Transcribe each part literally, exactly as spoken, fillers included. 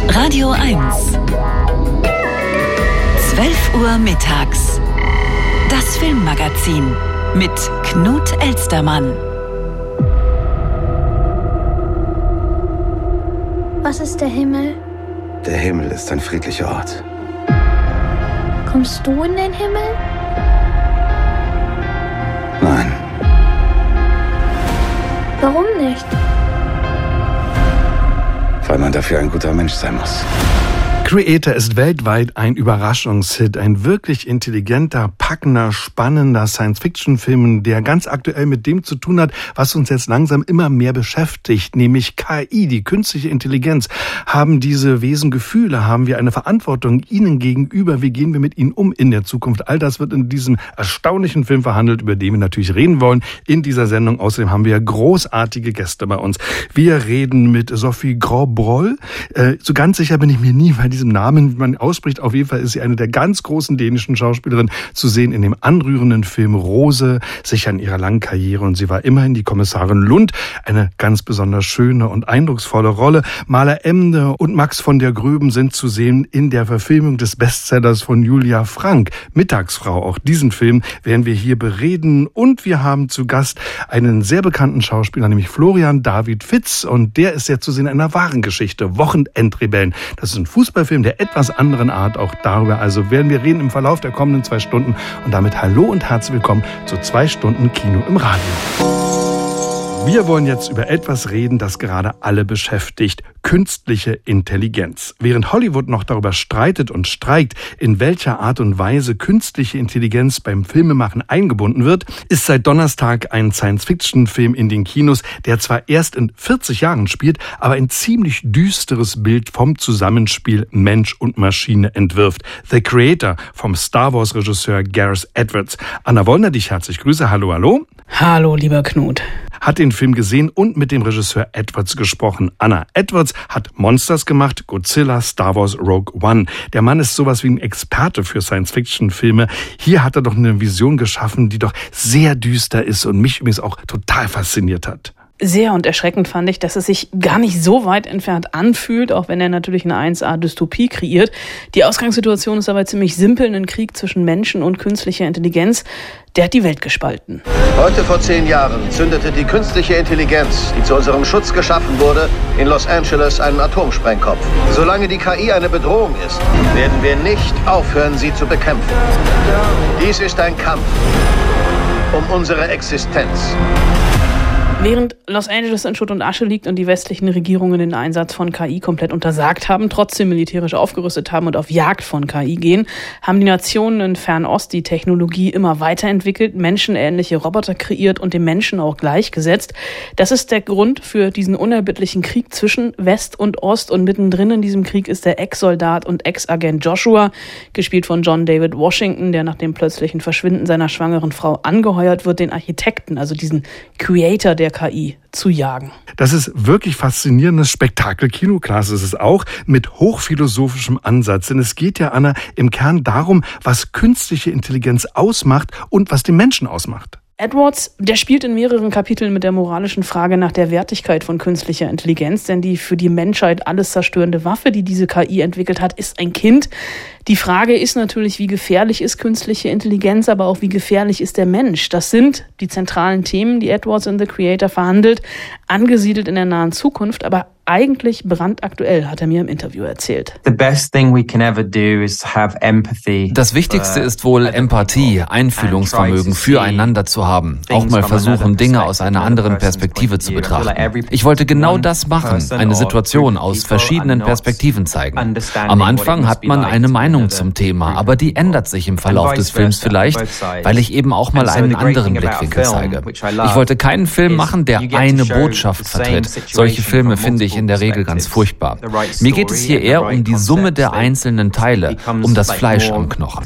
Radio eins. zwölf Uhr mittags. Das Filmmagazin mit Knut Elstermann. Was ist der Himmel? Der Himmel ist ein friedlicher Ort. Kommst du in den Himmel? Nein. Warum nicht? Weil man dafür ein guter Mensch sein muss. Creator ist weltweit ein Überraschungshit, ein wirklich intelligenter, packender, spannender Science-Fiction-Film, der ganz aktuell mit dem zu tun hat, was uns jetzt langsam immer mehr beschäftigt, nämlich K I, die künstliche Intelligenz. Haben diese Wesen Gefühle? Haben wir eine Verantwortung ihnen gegenüber? Wie gehen wir mit ihnen um in der Zukunft? All das wird in diesem erstaunlichen Film verhandelt, über den wir natürlich reden wollen in dieser Sendung. Außerdem haben wir großartige Gäste bei uns. Wir reden mit Sophie Grosbrol. Äh, so ganz sicher bin ich mir nie, weil diesem Namen, wie man ausspricht, auf jeden Fall ist sie eine der ganz großen dänischen Schauspielerinnen, zu sehen in dem anrührenden Film Rose, sicher in ihrer langen Karriere, und sie war immerhin die Kommissarin Lund, eine ganz besonders schöne und eindrucksvolle Rolle. Maler Emde und Max von der Gröben sind zu sehen in der Verfilmung des Bestsellers von Julia Frank, Mittagsfrau. Auch diesen Film werden wir hier bereden, und wir haben zu Gast einen sehr bekannten Schauspieler, nämlich Florian David Fitz, und der ist ja zu sehen in einer wahren Geschichte, Wochenendrebellen. Das ist ein Fußballfilm der etwas anderen Art, auch darüber also werden wir reden im Verlauf der kommenden zwei Stunden. Und damit hallo und herzlich willkommen zu zwei Stunden Kino im Radio. Wir wollen jetzt über etwas reden, das gerade alle beschäftigt: künstliche Intelligenz. Während Hollywood noch darüber streitet und streikt, in welcher Art und Weise künstliche Intelligenz beim Filmemachen eingebunden wird, ist seit Donnerstag ein Science-Fiction-Film in den Kinos, der zwar erst in vierzig Jahren spielt, aber ein ziemlich düsteres Bild vom Zusammenspiel Mensch und Maschine entwirft. The Creator vom Star Wars-Regisseur Gareth Edwards. Anna Wollner, dich herzlich grüße. Hallo, hallo. Hallo, lieber Knut. Hat den Film gesehen und mit dem Regisseur Edwards gesprochen. Anna, Edwards hat Monsters gemacht, Godzilla, Star Wars, Rogue One. Der Mann ist sowas wie ein Experte für Science-Fiction-Filme. Hier hat er doch eine Vision geschaffen, die doch sehr düster ist und mich übrigens auch total fasziniert hat. Sehr und erschreckend fand ich, dass es sich gar nicht so weit entfernt anfühlt, auch wenn er natürlich eine eins A-Dystopie kreiert. Die Ausgangssituation ist aber ziemlich simpel, ein Krieg zwischen Menschen und künstlicher Intelligenz. Der hat die Welt gespalten. Heute vor zehn Jahren zündete die künstliche Intelligenz, die zu unserem Schutz geschaffen wurde, in Los Angeles einen Atomsprengkopf. Solange die K I eine Bedrohung ist, werden wir nicht aufhören, sie zu bekämpfen. Dies ist ein Kampf um unsere Existenz. Während Los Angeles in Schutt und Asche liegt und die westlichen Regierungen den Einsatz von K I komplett untersagt haben, trotzdem militärisch aufgerüstet haben und auf Jagd von K I gehen, haben die Nationen in Fernost die Technologie immer weiterentwickelt, menschenähnliche Roboter kreiert und dem Menschen auch gleichgesetzt. Das ist der Grund für diesen unerbittlichen Krieg zwischen West und Ost, und mittendrin in diesem Krieg ist der Ex-Soldat und Ex-Agent Joshua, gespielt von John David Washington, der nach dem plötzlichen Verschwinden seiner schwangeren Frau angeheuert wird, den Architekten, also diesen Creator der K I, zu jagen. Das ist wirklich faszinierendes Spektakel-Kino. Klasse ist es auch, mit hochphilosophischem Ansatz. Denn es geht ja, Anna, im Kern darum, was künstliche Intelligenz ausmacht und was den Menschen ausmacht. Edwards, der spielt in mehreren Kapiteln mit der moralischen Frage nach der Wertigkeit von künstlicher Intelligenz, denn die für die Menschheit alles zerstörende Waffe, die diese K I entwickelt hat, ist ein Kind. Die Frage ist natürlich, wie gefährlich ist künstliche Intelligenz, aber auch wie gefährlich ist der Mensch. Das sind die zentralen Themen, die Edwards in The Creator verhandelt, angesiedelt in der nahen Zukunft, aber eigentlich brandaktuell, hat er mir im Interview erzählt. The best thing we can ever do is have empathy. Das Wichtigste ist wohl Empathie, Einfühlungsvermögen füreinander zu haben. Auch mal versuchen, Dinge aus einer anderen Perspektive zu betrachten. Ich wollte genau das machen, eine Situation aus verschiedenen Perspektiven zeigen. Am Anfang hat man eine Meinung zum Thema, aber die ändert sich im Verlauf des Films vielleicht, weil ich eben auch mal einen anderen Blickwinkel zeige. Ich wollte keinen Film machen, der eine Botschaft vertritt. Solche Filme finde ich in der Regel ganz furchtbar. Mir geht es hier eher um die Summe der einzelnen Teile, um das Fleisch am Knochen.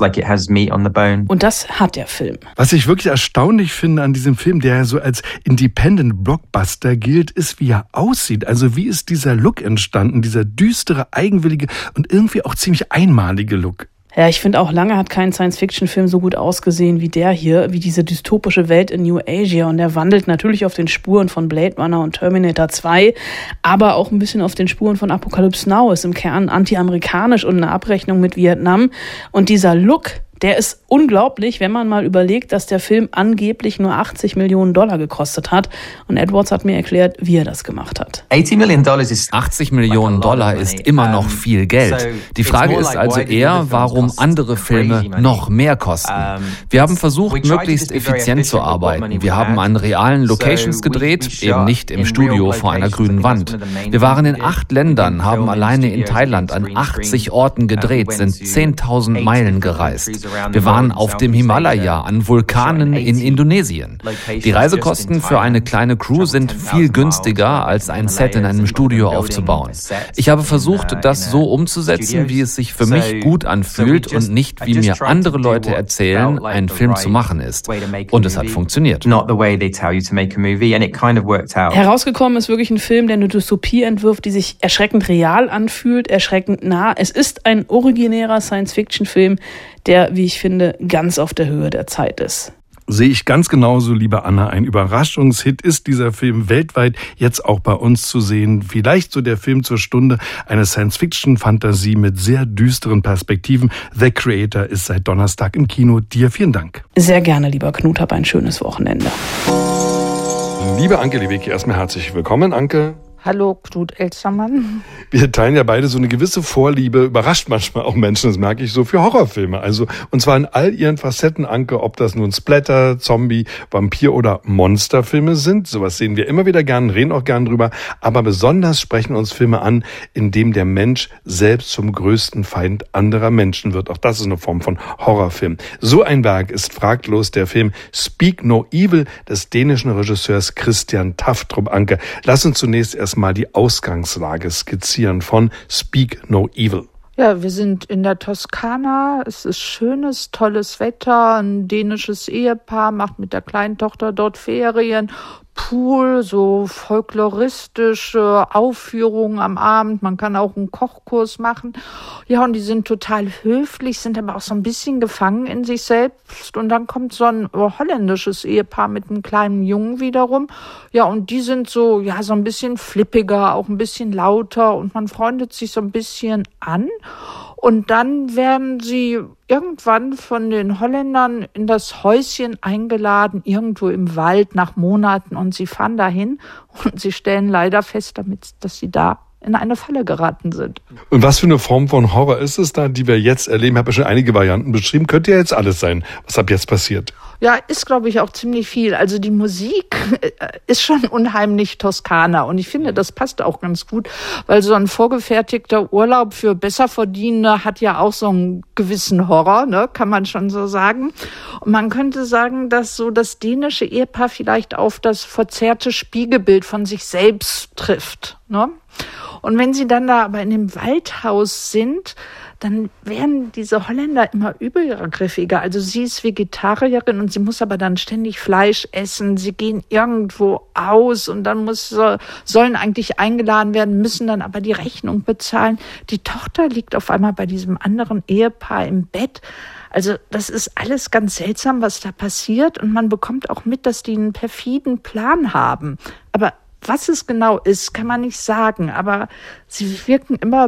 Und das hat der Film. Was ich wirklich erstaunlich finde an diesem Film, der ja so als Independent Blockbuster gilt, ist, wie er aussieht. Also wie ist dieser Look entstanden, dieser düstere, eigenwillige und irgendwie auch ziemlich einmalige Look? Ja, ich finde auch, lange hat kein Science-Fiction-Film so gut ausgesehen wie der hier, wie diese dystopische Welt in New Asia. Und der wandelt natürlich auf den Spuren von Blade Runner und Terminator zwei, aber auch ein bisschen auf den Spuren von Apocalypse Now. Ist im Kern anti-amerikanisch und eine Abrechnung mit Vietnam. Und dieser Look, der ist unglaublich, wenn man mal überlegt, dass der Film angeblich nur achtzig Millionen Dollar gekostet hat. Und Edwards hat mir erklärt, wie er das gemacht hat. achtzig Millionen Dollar ist immer noch viel Geld. Die Frage ist also eher, warum andere Filme noch mehr kosten. Wir haben versucht, möglichst effizient zu arbeiten. Wir haben an realen Locations gedreht, eben nicht im Studio vor einer grünen Wand. Wir waren in acht Ländern, haben alleine in Thailand an achtzig Orten gedreht, sind zehntausend Meilen gereist. Wir waren auf dem Himalaya, an Vulkanen in Indonesien. Die Reisekosten für eine kleine Crew sind viel günstiger, als ein Set in einem Studio aufzubauen. Ich habe versucht, das so umzusetzen, wie es sich für mich gut anfühlt und nicht, wie mir andere Leute erzählen, einen Film zu machen ist. Und es hat funktioniert. Herausgekommen ist wirklich ein Film, der eine Dystopie entwirft, die sich erschreckend real anfühlt, erschreckend nah. Es ist ein originärer Science-Fiction-Film, der, wie ich finde, ganz auf der Höhe der Zeit ist. Sehe ich ganz genauso, liebe Anna. Ein Überraschungshit ist dieser Film weltweit, jetzt auch bei uns zu sehen. Vielleicht so der Film zur Stunde, eine Science-Fiction-Fantasie mit sehr düsteren Perspektiven. The Creator ist seit Donnerstag im Kino. Dir vielen Dank. Sehr gerne, lieber Knut, hab ein schönes Wochenende. Liebe Anke Lewicki, erstmal herzlich willkommen, Anke. Hallo, Knut Elstermann. Wir teilen ja beide so eine gewisse Vorliebe, überrascht manchmal auch Menschen, das merke ich so, für Horrorfilme. Also, und zwar in all ihren Facetten, Anke, ob das nun Splatter, Zombie, Vampir- oder Monsterfilme sind. Sowas sehen wir immer wieder gern, reden auch gern drüber. Aber besonders sprechen uns Filme an, in dem der Mensch selbst zum größten Feind anderer Menschen wird. Auch das ist eine Form von Horrorfilm. So ein Werk ist fraglos der Film Speak No Evil des dänischen Regisseurs Christian Tafdrup. Anke, lass uns zunächst erst mal die Ausgangslage skizzieren von Speak No Evil. Ja, wir sind in der Toskana. Es ist schönes, tolles Wetter. Ein dänisches Ehepaar macht mit der kleinen Tochter dort Ferien. Pool, so folkloristische Aufführungen am Abend. Man kann auch einen Kochkurs machen. Ja, und die sind total höflich, sind aber auch so ein bisschen gefangen in sich selbst. Und dann kommt so ein holländisches Ehepaar mit einem kleinen Jungen wiederum. Ja, und die sind so, ja, so ein bisschen flippiger, auch ein bisschen lauter. Und man freundet sich so ein bisschen an. Und dann werden sie irgendwann von den Holländern in das Häuschen eingeladen, irgendwo im Wald nach Monaten. Und sie fahren dahin und sie stellen leider fest, damit, dass sie da in eine Falle geraten sind. Und was für eine Form von Horror ist es da, die wir jetzt erleben? Ich habe ja schon einige Varianten beschrieben. Könnte ja jetzt alles sein, was ab jetzt passiert. Ja, ist, glaube ich, auch ziemlich viel. Also die Musik ist schon unheimlich Toskana. Und ich finde, das passt auch ganz gut, weil so ein vorgefertigter Urlaub für Besserverdienende hat ja auch so einen gewissen Horror, ne, kann man schon so sagen. Und man könnte sagen, dass so das dänische Ehepaar vielleicht auf das verzerrte Spiegelbild von sich selbst trifft, ne? Und wenn sie dann da aber in dem Waldhaus sind, dann werden diese Holländer immer übergriffiger. Also sie ist Vegetarierin und sie muss aber dann ständig Fleisch essen. Sie gehen irgendwo aus und dann muss, sollen eigentlich eingeladen werden, müssen dann aber die Rechnung bezahlen. Die Tochter liegt auf einmal bei diesem anderen Ehepaar im Bett. Also das ist alles ganz seltsam, was da passiert. Und man bekommt auch mit, dass die einen perfiden Plan haben. Aber was es genau ist, kann man nicht sagen, aber sie wirken immer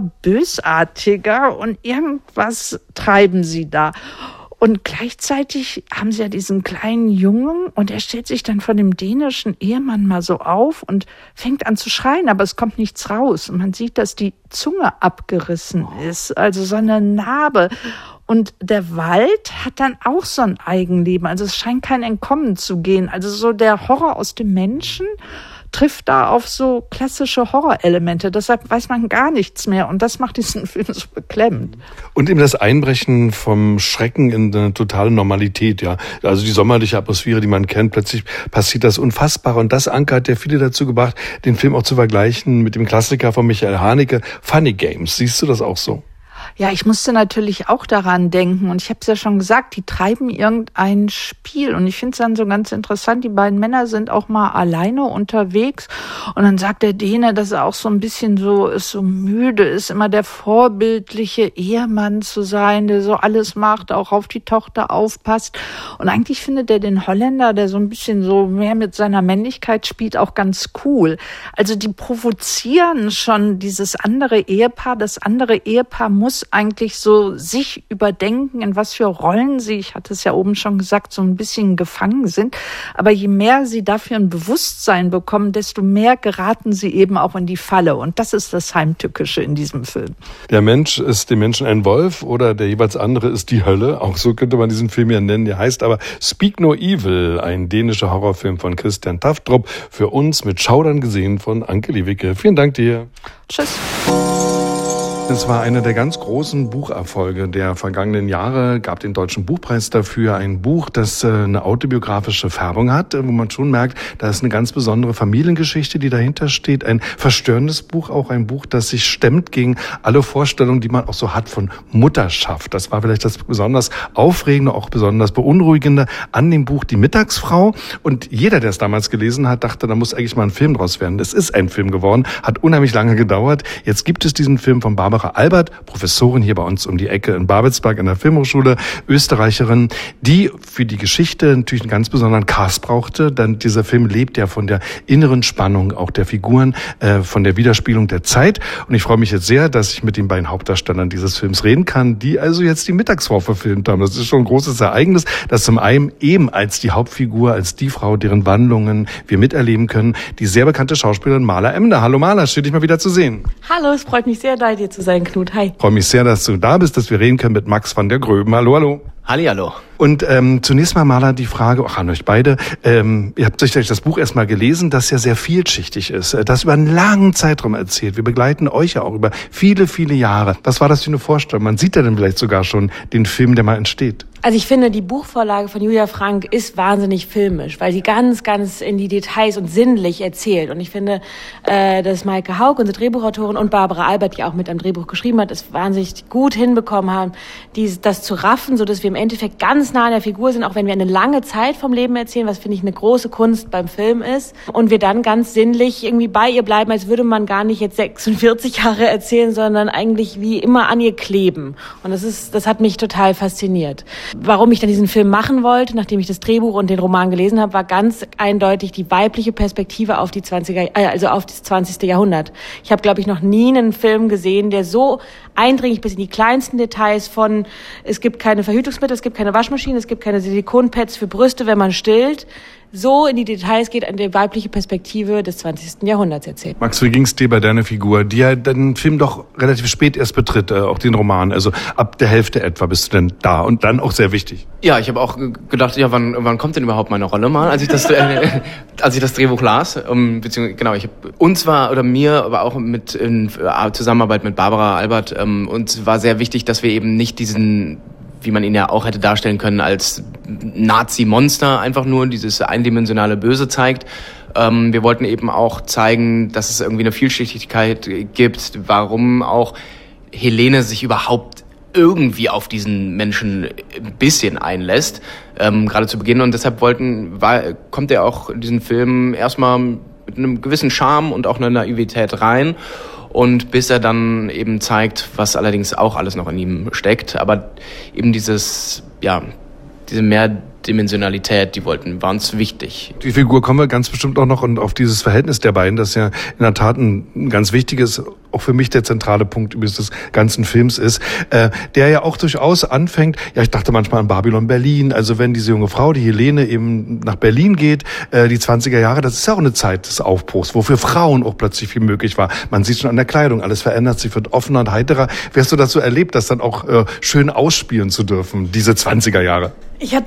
bösartiger und irgendwas treiben sie da. Und gleichzeitig haben sie ja diesen kleinen Jungen und er stellt sich dann von dem dänischen Ehemann mal so auf und fängt an zu schreien, aber es kommt nichts raus. Und man sieht, dass die Zunge abgerissen ist, also so eine Narbe. Und der Wald hat dann auch so ein Eigenleben, also es scheint kein Entkommen zu gehen. Also so der Horror aus dem Menschen trifft da auf so klassische Horrorelemente. Deshalb weiß man gar nichts mehr. Und das macht diesen Film so beklemmend. Und eben das Einbrechen vom Schrecken in eine totale Normalität, ja. Also die sommerliche Atmosphäre, die man kennt, plötzlich passiert das Unfassbare. Und das, Anke, hat ja viele dazu gebracht, den Film auch zu vergleichen mit dem Klassiker von Michael Haneke, Funny Games. Siehst du das auch so? Ja, ich musste natürlich auch daran denken und ich habe es ja schon gesagt, die treiben irgendein Spiel und ich finde es dann so ganz interessant, die beiden Männer sind auch mal alleine unterwegs und dann sagt der Däne, dass er auch so ein bisschen so ist, so müde ist, immer der vorbildliche Ehemann zu sein, der so alles macht, auch auf die Tochter aufpasst und eigentlich findet er den Holländer, der so ein bisschen so mehr mit seiner Männlichkeit spielt, auch ganz cool. Also die provozieren schon dieses andere Ehepaar, das andere Ehepaar muss eigentlich so sich überdenken, in was für Rollen sie, ich hatte es ja oben schon gesagt, so ein bisschen gefangen sind. Aber je mehr sie dafür ein Bewusstsein bekommen, desto mehr geraten sie eben auch in die Falle. Und das ist das Heimtückische in diesem Film. Der Mensch ist dem Menschen ein Wolf oder der jeweils andere ist die Hölle. Auch so könnte man diesen Film ja nennen. Der heißt aber Speak No Evil, ein dänischer Horrorfilm von Christian Tafdrup. Für uns mit Schaudern gesehen von Anke Liewicke. Vielen Dank dir. Tschüss. Es war einer der ganz großen Bucherfolge der vergangenen Jahre, gab den Deutschen Buchpreis dafür. Ein Buch, das eine autobiografische Färbung hat, wo man schon merkt, da ist eine ganz besondere Familiengeschichte, die dahinter steht. Ein verstörendes Buch, auch ein Buch, das sich stemmt gegen alle Vorstellungen, die man auch so hat von Mutterschaft. Das war vielleicht das besonders Aufregende, auch besonders Beunruhigende an dem Buch Die Mittagsfrau. Und jeder, der es damals gelesen hat, dachte, da muss eigentlich mal ein Film draus werden. Es ist ein Film geworden, hat unheimlich lange gedauert. Jetzt gibt es diesen Film von Barbara Albert, Professorin hier bei uns um die Ecke in Babelsberg an der Filmhochschule, Österreicherin, die für die Geschichte natürlich einen ganz besonderen Cast brauchte. Denn dieser Film lebt ja von der inneren Spannung auch der Figuren, äh, von der Widerspiegelung der Zeit. Und ich freue mich jetzt sehr, dass ich mit den beiden Hauptdarstellern dieses Films reden kann, die also jetzt die Mittagsfrau verfilmt haben. Das ist schon ein großes Ereignis, dass zum einen eben als die Hauptfigur, als die Frau, deren Wandlungen wir miterleben können, die sehr bekannte Schauspielerin Maler Emder. Hallo Maler, schön dich mal wieder zu sehen. Hallo, es freut mich sehr, bei dir zu sein, Knut. Hi. Ich freue mich sehr, dass du da bist, dass wir reden können mit Max van der Gröben. Hallo, hallo. Hallihallo. Und ähm, zunächst mal, Maler, die Frage, auch an euch beide, ähm, ihr habt sicherlich das Buch erstmal gelesen, das ja sehr vielschichtig ist, das über einen langen Zeitraum erzählt. Wir begleiten euch ja auch über viele, viele Jahre. Was war das für eine Vorstellung? Man sieht ja dann vielleicht sogar schon den Film, der mal entsteht. Also ich finde, die Buchvorlage von Julia Frank ist wahnsinnig filmisch, weil sie ganz, ganz in die Details und sinnlich erzählt. Und ich finde, äh, dass Maike Haug, unsere Drehbuchautorin, und Barbara Albert, die auch mit am Drehbuch geschrieben hat, es wahnsinnig gut hinbekommen haben, dies, das zu raffen, so dass wir im Endeffekt ganz nah an der Figur sind, auch wenn wir eine lange Zeit vom Leben erzählen, was finde ich eine große Kunst beim Film ist. Und wir dann ganz sinnlich irgendwie bei ihr bleiben, als würde man gar nicht jetzt sechsundvierzig Jahre erzählen, sondern eigentlich wie immer an ihr kleben. Und das ist, das hat mich total fasziniert. Warum ich dann diesen Film machen wollte, nachdem ich das Drehbuch und den Roman gelesen habe, war ganz eindeutig die weibliche Perspektive auf die zwanziger, also auf das zwanzigste Jahrhundert. Ich habe, glaube ich, noch nie einen Film gesehen, der so eindringlich bis in die kleinsten Details von, es gibt keine Verhütungsmittel, es gibt keine Waschmaschine, es gibt keine Silikonpads für Brüste, wenn man stillt, so in die Details geht, an die weibliche Perspektive des zwanzigsten Jahrhunderts erzählt. Max, wie ging's dir bei deiner Figur, die ja den Film doch relativ spät erst betritt, äh, auch den Roman, also ab der Hälfte etwa bist du denn da und dann auch sehr wichtig. Ja, ich habe auch gedacht, ja, wann, wann kommt denn überhaupt meine Rolle mal, als ich das, äh, als ich das Drehbuch las, ähm, beziehungsweise, genau, ich habe uns war, oder mir, aber auch mit in Zusammenarbeit mit Barbara Albert, ähm, uns war sehr wichtig, dass wir eben nicht diesen, wie man ihn ja auch hätte darstellen können, als Nazi-Monster einfach nur dieses eindimensionale Böse zeigt. Ähm, wir wollten eben auch zeigen, dass es irgendwie eine Vielschichtigkeit gibt, warum auch Helene sich überhaupt irgendwie auf diesen Menschen ein bisschen einlässt, ähm, gerade zu Beginn. Und deshalb wollten, war, kommt er auch in diesen Film erstmal mit einem gewissen Charme und auch einer Naivität rein. Und bis er dann eben zeigt, was allerdings auch alles noch in ihm steckt. Aber eben dieses, ja, diese Mehrdimensionalität, die wollten, war uns wichtig. Die Figur kommen wir ganz bestimmt auch noch und auf dieses Verhältnis der beiden, das ja in der Tat ein ganz wichtiges, auch für mich der zentrale Punkt übrigens des ganzen Films ist, äh, der ja auch durchaus anfängt, ja, ich dachte manchmal an Babylon Berlin, also wenn diese junge Frau, die Helene, eben nach Berlin geht, äh, die zwanziger Jahre, das ist ja auch eine Zeit des Aufbruchs, wo für Frauen auch plötzlich viel möglich war. Man sieht schon an der Kleidung, alles verändert sich, wird offener und heiterer. Wie hast du das so erlebt, das dann auch äh, schön ausspielen zu dürfen, diese zwanziger Jahre? Ich habe das wahnsinnig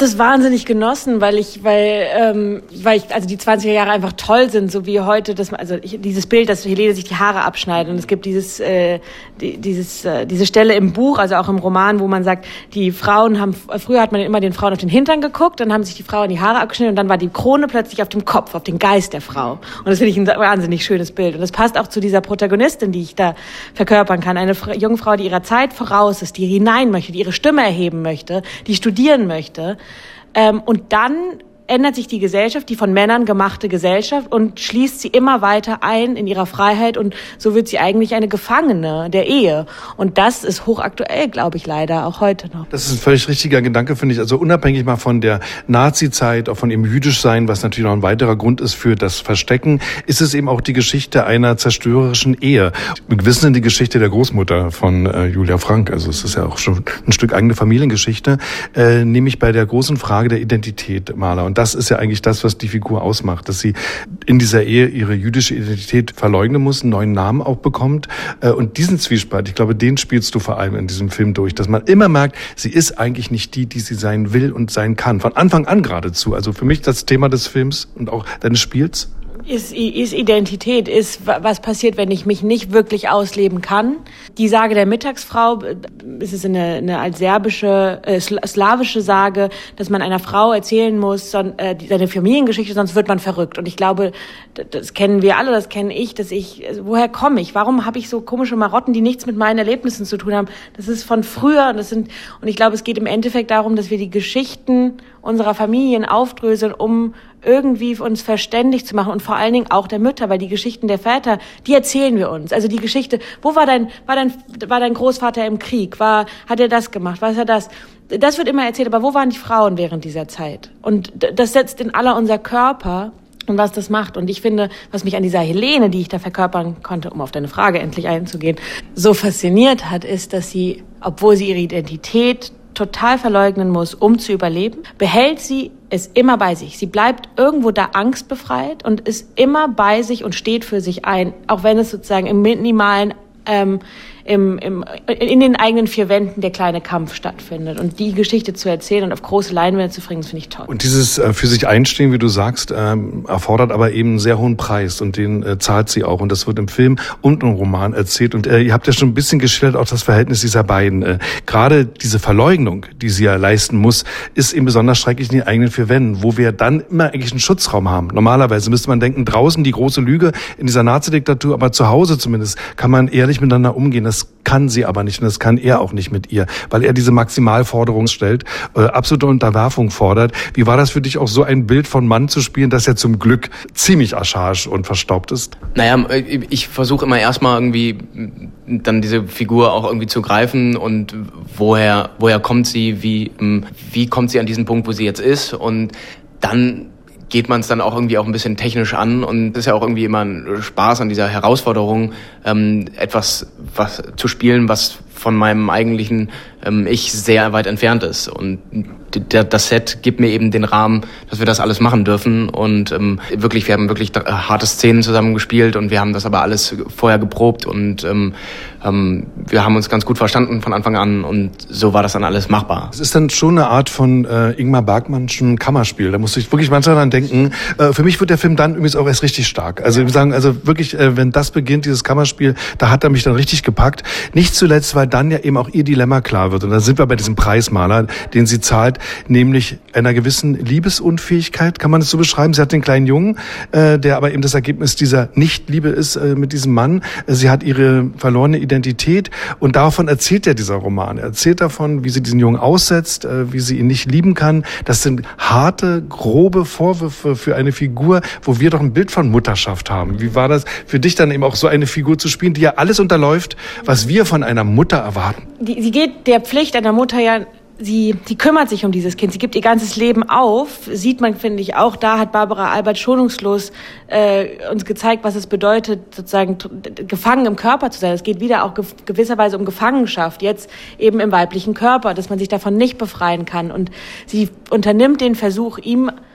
wahnsinnig genossen, weil ich, weil, ähm, weil ich, also die zwanziger Jahre einfach toll sind, so wie heute, dass man, also ich, dieses Bild, dass Helene sich die Haare abschneidet und es gibt dieses, äh, die, dieses, äh, diese Stelle im Buch, also auch im Roman, wo man sagt, die Frauen haben, früher hat man immer den Frauen auf den Hintern geguckt, dann haben sich die Frauen die Haare abgeschnitten und dann war die Krone plötzlich auf dem Kopf, auf den Geist der Frau. Und das finde ich ein wahnsinnig schönes Bild und das passt auch zu dieser Protagonistin, die ich da verkörpern kann, eine Fra- junge Frau, die ihrer Zeit voraus ist, die hinein möchte, die ihre Stimme erheben möchte, die studieren möchte. Ähm, und dann ändert sich die Gesellschaft, die von Männern gemachte Gesellschaft und schließt sie immer weiter ein in ihrer Freiheit und so wird sie eigentlich eine Gefangene der Ehe. Und das ist hochaktuell, glaube ich, leider, auch heute noch. Das ist ein völlig richtiger Gedanke, finde ich. Also unabhängig mal von der Nazi-Zeit, auch von dem Jüdischsein, was natürlich noch ein weiterer Grund ist für das Verstecken, ist es eben auch die Geschichte einer zerstörerischen Ehe. Wir wissen die Geschichte der Großmutter von äh, Julia Frank, also es ist ja auch schon ein Stück eigene Familiengeschichte, äh, nämlich bei der großen Frage der Identität, Maler. Und das ist ja eigentlich das, was die Figur ausmacht, dass sie in dieser Ehe ihre jüdische Identität verleugnen muss, einen neuen Namen auch bekommt. Und diesen Zwiespalt, ich glaube, den spielst du vor allem in diesem Film durch, dass man immer merkt, sie ist eigentlich nicht die, die sie sein will und sein kann. Von Anfang an geradezu. Also für mich das Thema des Films und auch deines Spiels. Ist, ist Identität, ist, was passiert, wenn ich mich nicht wirklich ausleben kann. Die Sage der Mittagsfrau, ist es eine, eine als serbische, äh, slawische Sage, dass man einer Frau erzählen muss, son, äh, seine Familiengeschichte, sonst wird man verrückt. Und ich glaube, das kennen wir alle, das kenne ich, dass ich, also woher komme ich? Warum habe ich so komische Marotten, die nichts mit meinen Erlebnissen zu tun haben? Das ist von früher, das sind, und ich glaube, es geht im Endeffekt darum, dass wir die Geschichten unserer Familien aufdröseln, um irgendwie uns verständlich zu machen und vor allen Dingen auch der Mütter, weil die Geschichten der Väter, die erzählen wir uns. Also die Geschichte, wo war dein, war dein, war dein Großvater im Krieg? War, hat er das gemacht? Was hat das? Das wird immer erzählt, aber wo waren die Frauen während dieser Zeit? Und das setzt in aller unser Körper und was das macht. Und ich finde, was mich an dieser Helene, die ich da verkörpern konnte, um auf deine Frage endlich einzugehen, so fasziniert hat, ist, dass sie, obwohl sie ihre Identität total verleugnen muss, um zu überleben, behält sie es immer bei sich. Sie bleibt irgendwo da angstbefreit und ist immer bei sich und steht für sich ein, auch wenn es sozusagen im minimalen, ähm, im, im, in den eigenen vier Wänden der kleine Kampf stattfindet. Und die Geschichte zu erzählen und auf große Leinwände zu bringen, das finde ich toll. Und dieses äh, für sich einstehen, wie du sagst, ähm, erfordert aber eben einen sehr hohen Preis und den äh, zahlt sie auch. Und das wird im Film und im Roman erzählt. Und äh, ihr habt ja schon ein bisschen geschildert, auch das Verhältnis dieser beiden. Äh, Gerade diese Verleugnung, die sie ja leisten muss, ist eben besonders schrecklich in den eigenen vier Wänden, wo wir dann immer eigentlich einen Schutzraum haben. Normalerweise müsste man denken, draußen die große Lüge in dieser Nazi-Diktatur, aber zu Hause zumindest kann man ehrlich miteinander umgehen. Das kann sie aber nicht und das kann er auch nicht mit ihr, weil er diese Maximalforderung stellt, äh, absolute Unterwerfung fordert. Wie war das für dich, auch so ein Bild von Mann zu spielen, das ja zum Glück ziemlich archaisch und verstaubt ist? Naja, ich versuche immer erstmal irgendwie dann diese Figur auch irgendwie zu greifen und woher, woher kommt sie, wie, wie kommt sie an diesen Punkt, wo sie jetzt ist, und dann geht man es dann auch irgendwie auch ein bisschen technisch an, und es ist ja auch irgendwie immer ein Spaß an dieser Herausforderung, ähm, etwas was zu spielen, was von meinem eigentlichen ähm, Ich sehr weit entfernt ist. Und d- das Set gibt mir eben den Rahmen, dass wir das alles machen dürfen. Und ähm, wirklich, wir haben wirklich äh, harte Szenen zusammen gespielt und wir haben das aber alles vorher geprobt und ähm, ähm, wir haben uns ganz gut verstanden von Anfang an und so war das dann alles machbar. Es ist dann schon eine Art von äh, Ingmar Bergmannschen Kammerspiel. Da musste ich wirklich manchmal dran denken. Äh, für mich wird der Film dann übrigens auch erst richtig stark. Also ich sagen, also wirklich, äh, wenn das beginnt, dieses Kammerspiel, da hat er mich dann richtig gepackt. Nicht zuletzt, weil dann ja eben auch ihr Dilemma klar wird. Und da sind wir bei diesem Preismaler, den sie zahlt, nämlich einer gewissen Liebesunfähigkeit, kann man es so beschreiben. Sie hat den kleinen Jungen, äh, der aber eben das Ergebnis dieser Nichtliebe ist äh, mit diesem Mann. Sie hat ihre verlorene Identität und davon erzählt ja dieser Roman. Er erzählt davon, wie sie diesen Jungen aussetzt, äh, wie sie ihn nicht lieben kann. Das sind harte, grobe Vorwürfe für eine Figur, wo wir doch ein Bild von Mutterschaft haben. Wie war das für dich dann eben auch so eine Figur zu spielen, die ja alles unterläuft, was wir von einer Mutter erwarten? Die, sie geht der Pflicht einer Mutter ja, sie, sie kümmert sich um dieses Kind, sie gibt ihr ganzes Leben auf, sieht man, finde ich, auch da hat Barbara Albert schonungslos äh, uns gezeigt, was es bedeutet, sozusagen gefangen im Körper zu sein. Es geht wieder auch ge- gewisserweise um Gefangenschaft, jetzt eben im weiblichen Körper, dass man sich davon nicht befreien kann. Und sie unternimmt den Versuch, ihm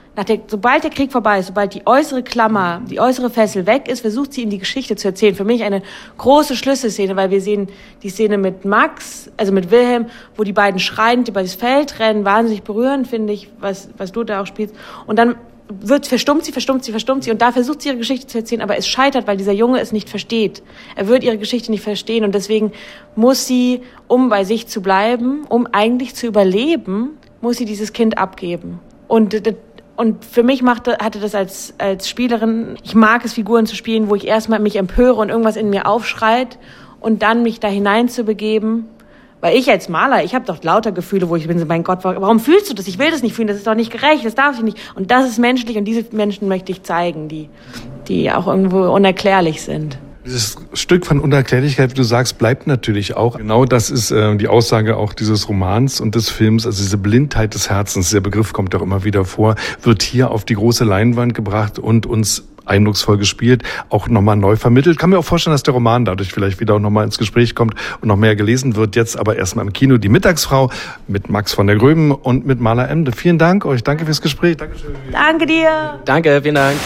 nach der, sobald der Krieg vorbei ist, sobald die äußere Klammer, die äußere Fessel weg ist, versucht sie, in die Geschichte zu erzählen. Für mich eine große Schlüsselszene, weil wir sehen die Szene mit Max, also mit Wilhelm, wo die beiden schreiend über das Feld rennen, wahnsinnig berührend, finde ich, was, was du da auch spielst. Und dann wird, verstummt sie, verstummt sie, verstummt sie und da versucht sie ihre Geschichte zu erzählen, aber es scheitert, weil dieser Junge es nicht versteht. Er wird ihre Geschichte nicht verstehen und deswegen muss sie, um bei sich zu bleiben, um eigentlich zu überleben, muss sie dieses Kind abgeben. Und Und für mich machte, hatte das als, als Spielerin, ich mag es, Figuren zu spielen, wo ich erstmal mich empöre und irgendwas in mir aufschreit und dann mich da hineinzubegeben. Weil ich als Maler, ich habe doch lauter Gefühle, wo ich bin so, mein Gott, warum fühlst du das? Ich will das nicht fühlen, das ist doch nicht gerecht, das darf ich nicht. Und das ist menschlich und diese Menschen möchte ich zeigen, die, die auch irgendwo unerklärlich sind. Dieses Stück von Unerklärlichkeit, wie du sagst, bleibt natürlich auch. Genau das ist äh, die Aussage auch dieses Romans und des Films. Also diese Blindheit des Herzens, der Begriff kommt auch immer wieder vor, wird hier auf die große Leinwand gebracht und uns eindrucksvoll gespielt, auch nochmal neu vermittelt. Kann mir auch vorstellen, dass der Roman dadurch vielleicht wieder auch nochmal ins Gespräch kommt und noch mehr gelesen wird. Jetzt aber erstmal im Kino Die Mittagsfrau mit Max von der Gröben und mit Maler Emde. Vielen Dank euch. Danke fürs Gespräch. Dankeschön. Danke dir. Danke, vielen Dank.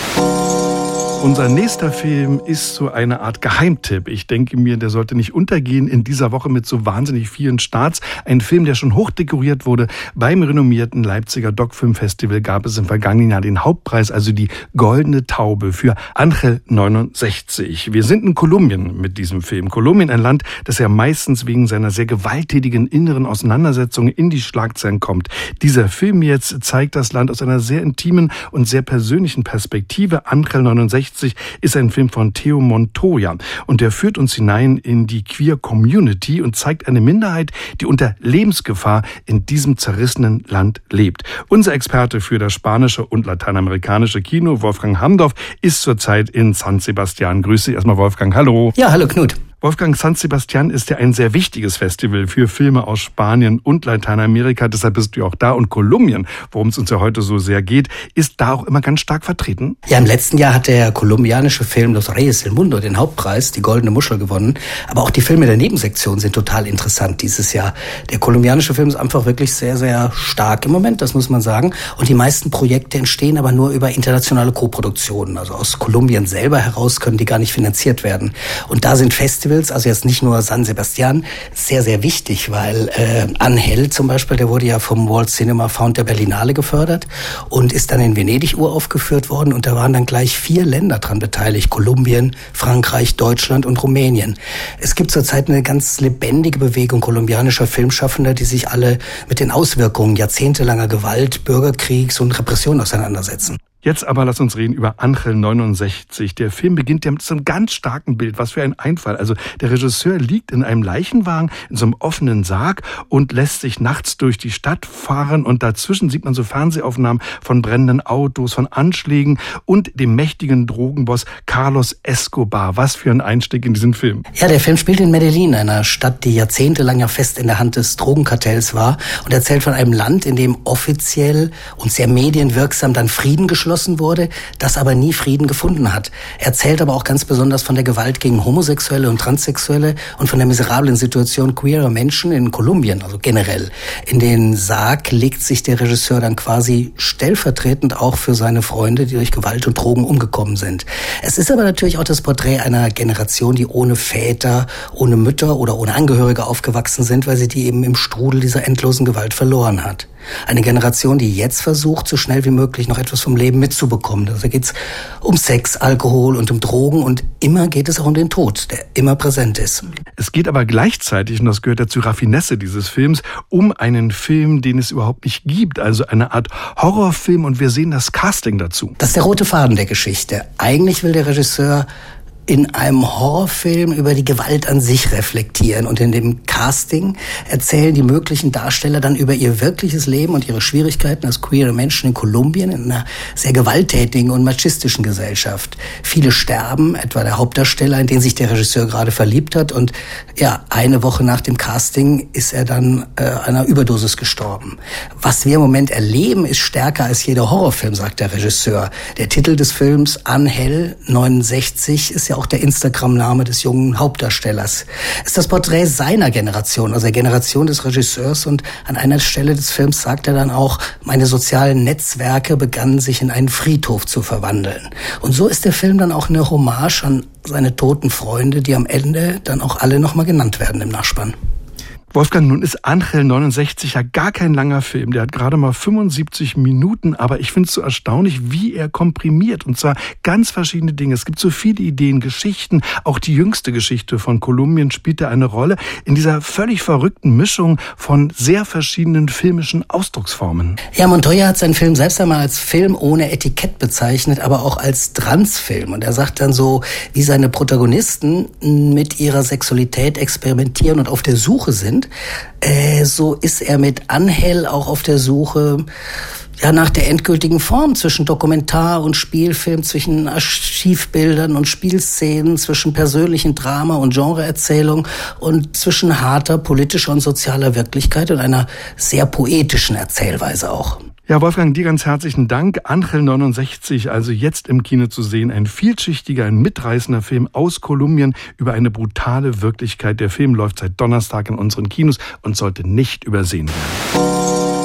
Unser nächster Film ist so eine Art Geheimtipp. Ich denke mir, der sollte nicht untergehen in dieser Woche mit so wahnsinnig vielen Starts. Ein Film, der schon hoch dekoriert wurde. Beim renommierten Leipziger Doc-Film-Festival gab es im vergangenen Jahr den Hauptpreis, also die Goldene Taube für Angel neunundsechzig. Wir sind in Kolumbien mit diesem Film. Kolumbien, ein Land, das ja meistens wegen seiner sehr gewalttätigen inneren Auseinandersetzungen in die Schlagzeilen kommt. Dieser Film jetzt zeigt das Land aus einer sehr intimen und sehr persönlichen Perspektive. Angel neunundsechzig ist ein Film von Theo Montoya und der führt uns hinein in die Queer Community und zeigt eine Minderheit, die unter Lebensgefahr in diesem zerrissenen Land lebt. Unser Experte für das spanische und lateinamerikanische Kino, Wolfgang Hamdorf, ist zurzeit in San Sebastian. Grüße erstmal Wolfgang, hallo. Ja, hallo Knut. Wolfgang, San Sebastian ist ja ein sehr wichtiges Festival für Filme aus Spanien und Lateinamerika. Deshalb bist du ja auch da. Und Kolumbien, worum es uns ja heute so sehr geht, ist da auch immer ganz stark vertreten. Ja, im letzten Jahr hat der kolumbianische Film Los Reyes del Mundo den Hauptpreis, die Goldene Muschel, gewonnen. Aber auch die Filme der Nebensektion sind total interessant dieses Jahr. Der kolumbianische Film ist einfach wirklich sehr, sehr stark im Moment, das muss man sagen. Und die meisten Projekte entstehen aber nur über internationale Koproduktionen. Also aus Kolumbien selber heraus können die gar nicht finanziert werden. Und da sind Festivals, also jetzt nicht nur San Sebastian, sehr, sehr wichtig, weil äh, Angel zum Beispiel, der wurde ja vom World Cinema Fund der Berlinale gefördert und ist dann in Venedig uraufgeführt worden und da waren dann gleich vier Länder dran beteiligt, Kolumbien, Frankreich, Deutschland und Rumänien. Es gibt zurzeit eine ganz lebendige Bewegung kolumbianischer Filmschaffender, die sich alle mit den Auswirkungen jahrzehntelanger Gewalt, Bürgerkriegs und Repression auseinandersetzen. Jetzt aber lass uns reden über Angel neunundsechzig. Der Film beginnt ja mit so einem ganz starken Bild. Was für ein Einfall. Also der Regisseur liegt in einem Leichenwagen in so einem offenen Sarg und lässt sich nachts durch die Stadt fahren. Und dazwischen sieht man so Fernsehaufnahmen von brennenden Autos, von Anschlägen und dem mächtigen Drogenboss Carlos Escobar. Was für ein Einstieg in diesen Film. Ja, der Film spielt in Medellin, einer Stadt, die jahrzehntelang ja fest in der Hand des Drogenkartells war und erzählt von einem Land, in dem offiziell und sehr medienwirksam dann Frieden geschlossen wurde, das aber nie Frieden gefunden hat. Er erzählt aber auch ganz besonders von der Gewalt gegen Homosexuelle und Transsexuelle und von der miserablen Situation queerer Menschen in Kolumbien, also generell. In den Sarg legt sich der Regisseur dann quasi stellvertretend auch für seine Freunde, die durch Gewalt und Drogen umgekommen sind. Es ist aber natürlich auch das Porträt einer Generation, die ohne Väter, ohne Mütter oder ohne Angehörige aufgewachsen sind, weil sie die eben im Strudel dieser endlosen Gewalt verloren hat. Eine Generation, die jetzt versucht, so schnell wie möglich noch etwas vom Leben mitzubekommen. Also da geht's um Sex, Alkohol und um Drogen und immer geht es auch um den Tod, der immer präsent ist. Es geht aber gleichzeitig, und das gehört ja zur Raffinesse dieses Films, um einen Film, den es überhaupt nicht gibt. Also eine Art Horrorfilm und wir sehen das Casting dazu. Das ist der rote Faden der Geschichte. Eigentlich will der Regisseur in einem Horrorfilm über die Gewalt an sich reflektieren. Und in dem Casting erzählen die möglichen Darsteller dann über ihr wirkliches Leben und ihre Schwierigkeiten als queere Menschen in Kolumbien, in einer sehr gewalttätigen und machistischen Gesellschaft. Viele sterben, etwa der Hauptdarsteller, in den sich der Regisseur gerade verliebt hat. Und ja, eine Woche nach dem Casting ist er dann äh, einer Überdosis gestorben. Was wir im Moment erleben, ist stärker als jeder Horrorfilm, sagt der Regisseur. Der Titel des Films, Angel neunundsechzig, ist ja ja auch der Instagram-Name des jungen Hauptdarstellers. Es ist das Porträt seiner Generation, also der Generation des Regisseurs. Und an einer Stelle des Films sagt er dann auch, meine sozialen Netzwerke begannen sich in einen Friedhof zu verwandeln. Und so ist der Film dann auch eine Hommage an seine toten Freunde, die am Ende dann auch alle nochmal genannt werden im Nachspann. Wolfgang, nun ist Angel neunundsechzig ja gar kein langer Film. Der hat gerade mal fünfundsiebzig Minuten, aber ich finde es so erstaunlich, wie er komprimiert. Und zwar ganz verschiedene Dinge. Es gibt so viele Ideen, Geschichten. Auch die jüngste Geschichte von Kolumbien spielt da eine Rolle in dieser völlig verrückten Mischung von sehr verschiedenen filmischen Ausdrucksformen. Ja, Montoya hat seinen Film selbst einmal als Film ohne Etikett bezeichnet, aber auch als Transfilm. Und er sagt dann so, wie seine Protagonisten mit ihrer Sexualität experimentieren und auf der Suche sind. Äh, so ist er mit Angel auch auf der Suche ja, nach der endgültigen Form zwischen Dokumentar und Spielfilm, zwischen Archivbildern und Spielszenen, zwischen persönlichen Drama und Genreerzählung und zwischen harter politischer und sozialer Wirklichkeit und einer sehr poetischen Erzählweise auch. Ja, Wolfgang, dir ganz herzlichen Dank. Angel neunundsechzig, also jetzt im Kino zu sehen. Ein vielschichtiger, ein mitreißender Film aus Kolumbien über eine brutale Wirklichkeit. Der Film läuft seit Donnerstag in unseren Kinos und sollte nicht übersehen werden.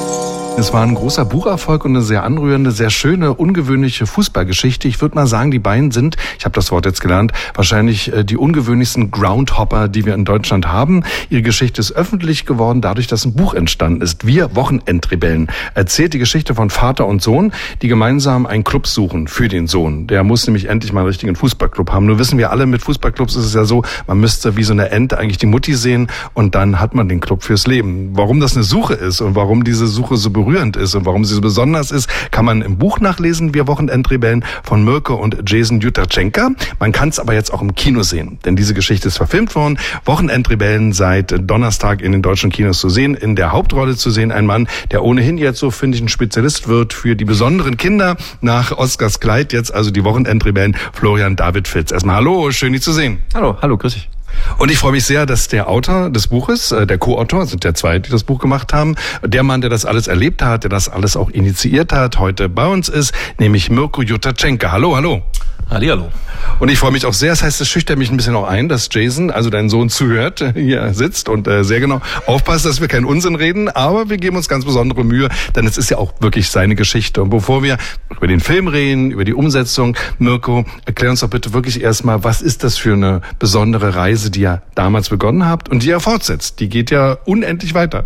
Es war ein großer Bucherfolg und eine sehr anrührende, sehr schöne, ungewöhnliche Fußballgeschichte. Ich würde mal sagen, die beiden sind, ich habe das Wort jetzt gelernt, wahrscheinlich die ungewöhnlichsten Groundhopper, die wir in Deutschland haben. Ihre Geschichte ist öffentlich geworden, dadurch, dass ein Buch entstanden ist. Wir Wochenendrebellen erzählt die Geschichte von Vater und Sohn, die gemeinsam einen Club suchen für den Sohn. Der muss nämlich endlich mal einen richtigen Fußballclub haben. Nur wissen wir alle, mit Fußballclubs ist es ja so, man müsste wie so eine Ente eigentlich die Mutti sehen und dann hat man den Club fürs Leben. Warum das eine Suche ist und warum diese Suche so berührend ist und warum sie so besonders ist, kann man im Buch nachlesen, Wir Wochenendrebellen von Mirko und Jason Jutaczenka. Man kann es aber jetzt auch im Kino sehen, denn diese Geschichte ist verfilmt worden. Wochenendrebellen seit Donnerstag in den deutschen Kinos zu sehen. In der Hauptrolle zu sehen ein Mann, der ohnehin jetzt so, finde ich, ein Spezialist wird für die besonderen Kinder nach Oscars Kleid. Jetzt also die Wochenendrebellen, Florian David Fitz. Erstmal hallo, schön dich zu sehen. Hallo, hallo, grüß dich. Und ich freue mich sehr, dass der Autor des Buches, der Co-Autor, sind ja zwei, die das Buch gemacht haben, der Mann, der das alles erlebt hat, der das alles auch initiiert hat, heute bei uns ist, nämlich Mirko Jutaczenka. Hallo, hallo. Hallihallo. Und ich freue mich auch sehr, das heißt, es schüchtert mich ein bisschen auch ein, dass Jason, also dein Sohn, zuhört, hier sitzt und äh, sehr genau aufpasst, dass wir keinen Unsinn reden, aber wir geben uns ganz besondere Mühe, denn es ist ja auch wirklich seine Geschichte. Und bevor wir über den Film reden, über die Umsetzung, Mirko, erklär uns doch bitte wirklich erstmal, was ist das für eine besondere Reise, die ihr damals begonnen habt und die ihr fortsetzt? Die geht ja unendlich weiter.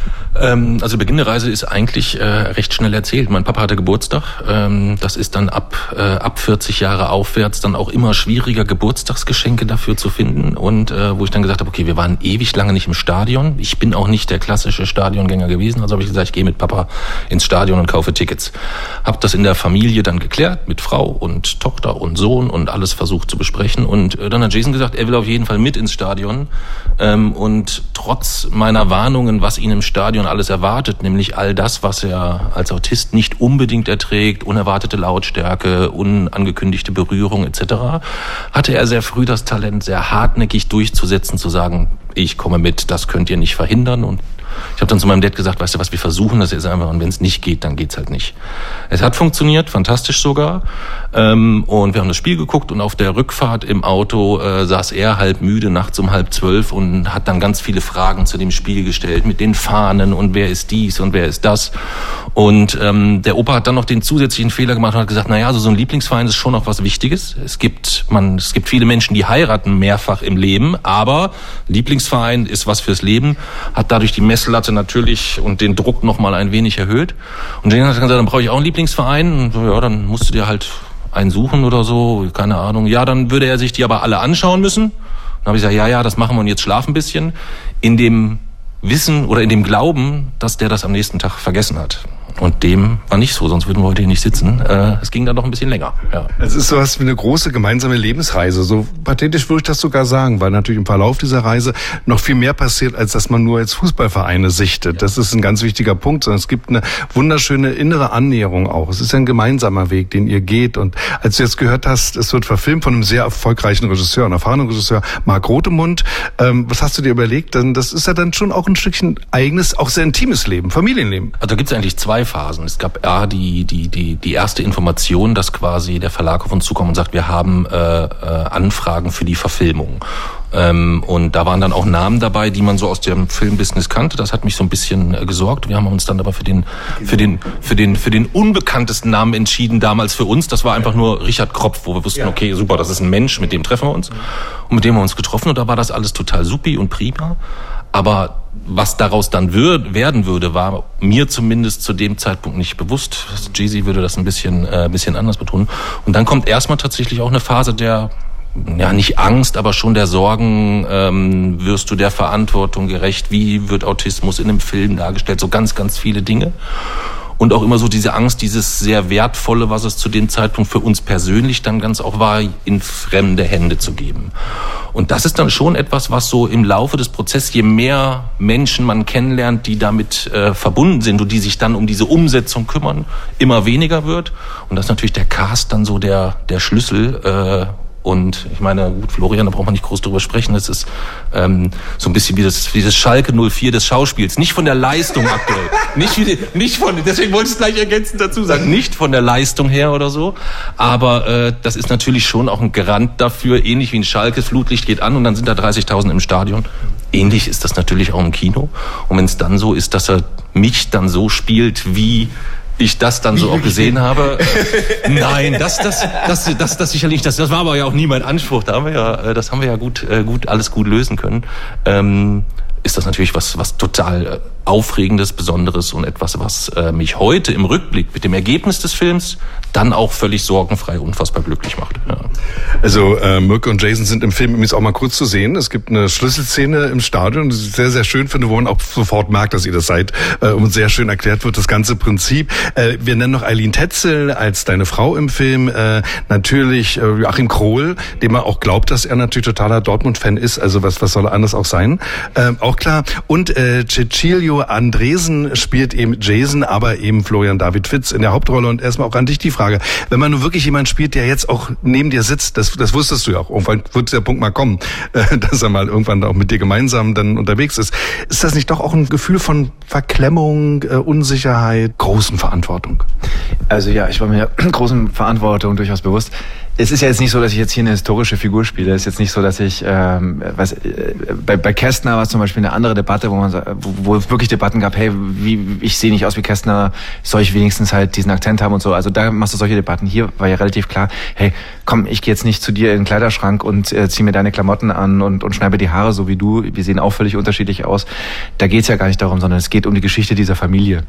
Ähm, also Beginn der Reise ist eigentlich äh, recht schnell erzählt. Mein Papa hatte Geburtstag. Ähm, das ist dann ab äh, ab vierzig Jahre aufwärts dann auch immer schwieriger, Geburtstagsgeschenke dafür zu finden. Und äh, wo ich dann gesagt habe, okay, wir waren ewig lange nicht im Stadion. Ich bin auch nicht der klassische Stadiongänger gewesen. Also habe ich gesagt, ich gehe mit Papa ins Stadion und kaufe Tickets. Hab das in der Familie dann geklärt, mit Frau und Tochter und Sohn und alles versucht zu besprechen. Und äh, dann hat Jason gesagt, er will auf jeden Fall mit ins Stadion. Ähm, und trotz meiner Warnungen, was ihn im Stadion alles erwartet, nämlich all das, was er als Autist nicht unbedingt erträgt, unerwartete Lautstärke, unangekündigte Berührung et cetera, hatte er sehr früh das Talent, sehr hartnäckig durchzusetzen, zu sagen, ich komme mit, das könnt ihr nicht verhindern. Und ich habe dann zu meinem Dad gesagt, weißt du was, wir versuchen das jetzt einfach und wenn es nicht geht, dann geht's halt nicht. Es hat funktioniert, fantastisch sogar. Ähm, und wir haben das Spiel geguckt und auf der Rückfahrt im Auto äh, saß er halb müde, nachts um halb zwölf und hat dann ganz viele Fragen zu dem Spiel gestellt mit den Fahnen und wer ist dies und wer ist das. Und ähm, der Opa hat dann noch den zusätzlichen Fehler gemacht und hat gesagt, naja, also so ein Lieblingsverein ist schon auch was Wichtiges. Es gibt, man, es gibt viele Menschen, die heiraten mehrfach im Leben, aber Lieblingsverein ist was fürs Leben, hat dadurch die Messlatte natürlich und den Druck noch mal ein wenig erhöht. Und Jane hat gesagt, dann brauche ich auch einen Lieblingsverein. Und so, ja, dann musst du dir halt einen suchen oder so, keine Ahnung. Ja, dann würde er sich die aber alle anschauen müssen. Dann habe ich gesagt, ja, ja, das machen wir und jetzt schlaf ein bisschen. In dem Wissen oder in dem Glauben, dass der das am nächsten Tag vergessen hat. Und dem war nicht so, sonst würden wir heute hier nicht sitzen. Äh, es ging dann noch ein bisschen länger. Ja. Es ist sowas wie eine große gemeinsame Lebensreise. So pathetisch würde ich das sogar sagen, weil natürlich im Verlauf dieser Reise noch viel mehr passiert, als dass man nur als Fußballvereine sichtet. Ja. Das ist ein ganz wichtiger Punkt. Sondern es gibt eine wunderschöne innere Annäherung auch. Es ist ein gemeinsamer Weg, den ihr geht. Und als du jetzt gehört hast, es wird verfilmt von einem sehr erfolgreichen Regisseur, einem erfahrenen Regisseur, Marc Rothemund. Ähm, was hast du dir überlegt? Denn das ist ja dann schon auch ein Stückchen eigenes, auch sehr intimes Leben, Familienleben. Also da gibt es eigentlich zwei Phasen. Es gab ja die, die, die, die erste Information, dass quasi der Verlag auf uns zukommt und sagt, wir haben äh, äh, Anfragen für die Verfilmung. Ähm, und da waren dann auch Namen dabei, die man so aus dem Filmbusiness kannte. Das hat mich so ein bisschen äh, gesorgt. Wir haben uns dann aber für den, für den, für den, für den unbekanntesten Namen entschieden damals für uns. Das war einfach nur Richard Kropf, wo wir wussten, okay, super, das ist ein Mensch, mit dem treffen wir uns. Und mit dem haben wir uns getroffen und da war das alles total supi und prima. Aber was daraus dann wird, werden würde, war mir zumindest zu dem Zeitpunkt nicht bewusst. Jay-Z würde das ein bisschen, äh, bisschen anders betonen. Und dann kommt erstmal tatsächlich auch eine Phase der, ja nicht Angst, aber schon der Sorgen, ähm, wirst du der Verantwortung gerecht? Wie wird Autismus in einem Film dargestellt? So ganz, ganz viele Dinge. Und auch immer so diese Angst, dieses sehr Wertvolle, was es zu dem Zeitpunkt für uns persönlich dann ganz auch war, in fremde Hände zu geben. Und das ist dann schon etwas, was so im Laufe des Prozesses, je mehr Menschen man kennenlernt, die damit äh, verbunden sind und die sich dann um diese Umsetzung kümmern, immer weniger wird. Und das ist natürlich der Cast dann so der, der Schlüssel, äh, und ich meine, gut, Florian, da braucht man nicht groß drüber sprechen. Das ist ähm, so ein bisschen wie das, wie das Schalke null vier des Schauspiels. Nicht von der Leistung aktuell. Nicht, wie, nicht von, deswegen wollte ich es gleich ergänzend dazu sagen. Nicht von der Leistung her oder so. Aber äh, das ist natürlich schon auch ein Garant dafür, ähnlich wie ein Schalke, Flutlicht geht an und dann sind da dreißigtausend im Stadion. Ähnlich ist das natürlich auch im Kino. Und wenn es dann so ist, dass er mich dann so spielt, wie ich das dann so auch gesehen habe. Äh, nein, das, das, das, das, das sicherlich nicht. Das, das war aber ja auch nie mein Anspruch. Da haben wir ja, das haben wir ja gut, äh, gut, alles gut lösen können. Ähm, ist das natürlich was, was total Aufregendes, Besonderes und etwas, was äh, mich heute im Rückblick mit dem Ergebnis des Films dann auch völlig sorgenfrei, unfassbar glücklich macht. Ja. Also äh, Mirko und Jason sind im Film übrigens auch mal kurz zu sehen. Es gibt eine Schlüsselszene im Stadion, die ich sehr, sehr schön finde, wo man auch sofort merkt, dass ihr das seid äh, und sehr schön erklärt wird, das ganze Prinzip. Äh, wir nennen noch Eileen Tetzel als deine Frau im Film. Äh, natürlich äh, Joachim Krohl, dem man auch glaubt, dass er natürlich totaler Dortmund-Fan ist. Also was, was soll er anders auch sein? Äh, auch klar. Und äh, Cecilio Andresen spielt eben Jason, aber eben Florian David Fitz in der Hauptrolle. Und erstmal auch an dich die Frage. Wenn man nur wirklich jemanden spielt, der jetzt auch neben dir sitzt, das, das wusstest du ja auch, irgendwann wird der Punkt mal kommen, äh, dass er mal irgendwann auch mit dir gemeinsam dann unterwegs ist. Ist das nicht doch auch ein Gefühl von Verklemmung, äh, Unsicherheit, großen Verantwortung? Also ja, ich war mir großen Verantwortung durchaus bewusst. Es ist ja jetzt nicht so, dass ich jetzt hier eine historische Figur spiele. Es ist jetzt nicht so, dass ich, ähm, weiß, äh, bei, bei Kästner war es zum Beispiel eine andere Debatte, wo man, wo, wo es wirklich Debatten gab, hey, wie, ich sehe nicht aus wie Kästner, soll ich wenigstens halt diesen Akzent haben und so. Also da machst du solche Debatten. Hier war ja relativ klar, hey, komm, ich gehe jetzt nicht zu dir in den Kleiderschrank und äh, zieh mir deine Klamotten an und, und schneide die Haare so wie du. Wir sehen auch völlig unterschiedlich aus. Da geht's ja gar nicht darum, sondern es geht um die Geschichte dieser Familie.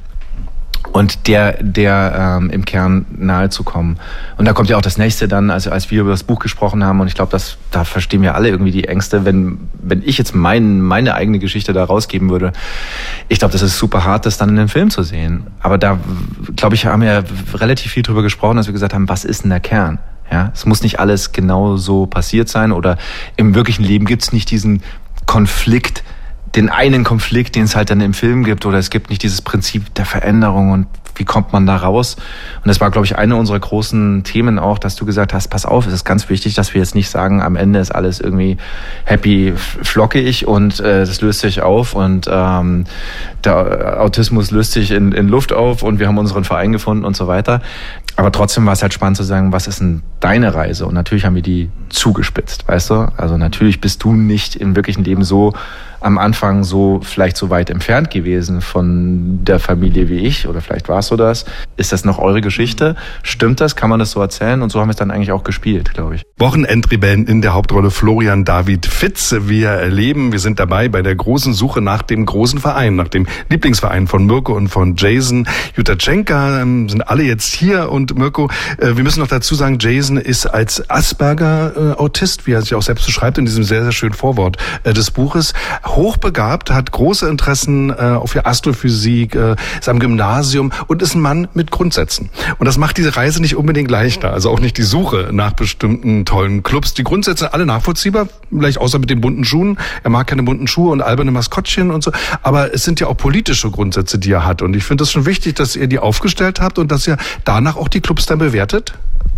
Und der, der ähm, im Kern nahe zu kommen. Und da kommt ja auch das Nächste dann, also als wir über das Buch gesprochen haben, und ich glaube, dass da verstehen wir alle irgendwie die Ängste, wenn wenn ich jetzt mein, meine eigene Geschichte da rausgeben würde. Ich glaube, das ist super hart, das dann in einem Film zu sehen. Aber da, glaube ich, haben wir relativ viel drüber gesprochen, dass wir gesagt haben, was ist denn der Kern? Ja, es muss nicht alles genau so passiert sein, oder im wirklichen Leben gibt es nicht diesen Konflikt, den einen Konflikt, den es halt dann im Film gibt, oder es gibt nicht dieses Prinzip der Veränderung und wie kommt man da raus? Und das war, glaube ich, eine unserer großen Themen auch, dass du gesagt hast, pass auf, es ist ganz wichtig, dass wir jetzt nicht sagen, am Ende ist alles irgendwie happy, flockig und äh, das löst sich auf und ähm, der Autismus löst sich in, in Luft auf und wir haben unseren Verein gefunden und so weiter. Aber trotzdem war es halt spannend zu sagen, was ist denn deine Reise? Und natürlich haben wir die zugespitzt, weißt du? Also natürlich bist du nicht im wirklichen Leben so am Anfang so vielleicht so weit entfernt gewesen von der Familie wie ich, oder vielleicht warst du das. Ist das noch eure Geschichte? Stimmt das? Kann man das so erzählen? Und so haben wir es dann eigentlich auch gespielt, glaube ich. Wochenendrebellen in der Hauptrolle Florian David Fitz. Wir erleben, wir sind dabei bei der großen Suche nach dem großen Verein, nach dem Lieblingsverein von Mirko und von Jason. Jutta Tschenka ähm, sind alle jetzt hier, und Mirko, äh, wir müssen noch dazu sagen, Jason ist als Asperger-Autist, äh, wie er sich auch selbst beschreibt in diesem sehr, sehr schönen Vorwort äh, des Buches, hochbegabt, hat große Interessen äh, auf der Astrophysik, äh, ist am Gymnasium und ist ein Mann mit Grundsätzen. Und das macht diese Reise nicht unbedingt leichter, also auch nicht die Suche nach bestimmten tollen Clubs. Die Grundsätze alle nachvollziehbar, vielleicht außer mit den bunten Schuhen. Er mag keine bunten Schuhe und alberne Maskottchen und so. Aber es sind ja auch politische Grundsätze, die er hat. Und ich finde es schon wichtig, dass ihr die aufgestellt habt und dass ihr danach auch die Clubs dann bewertet.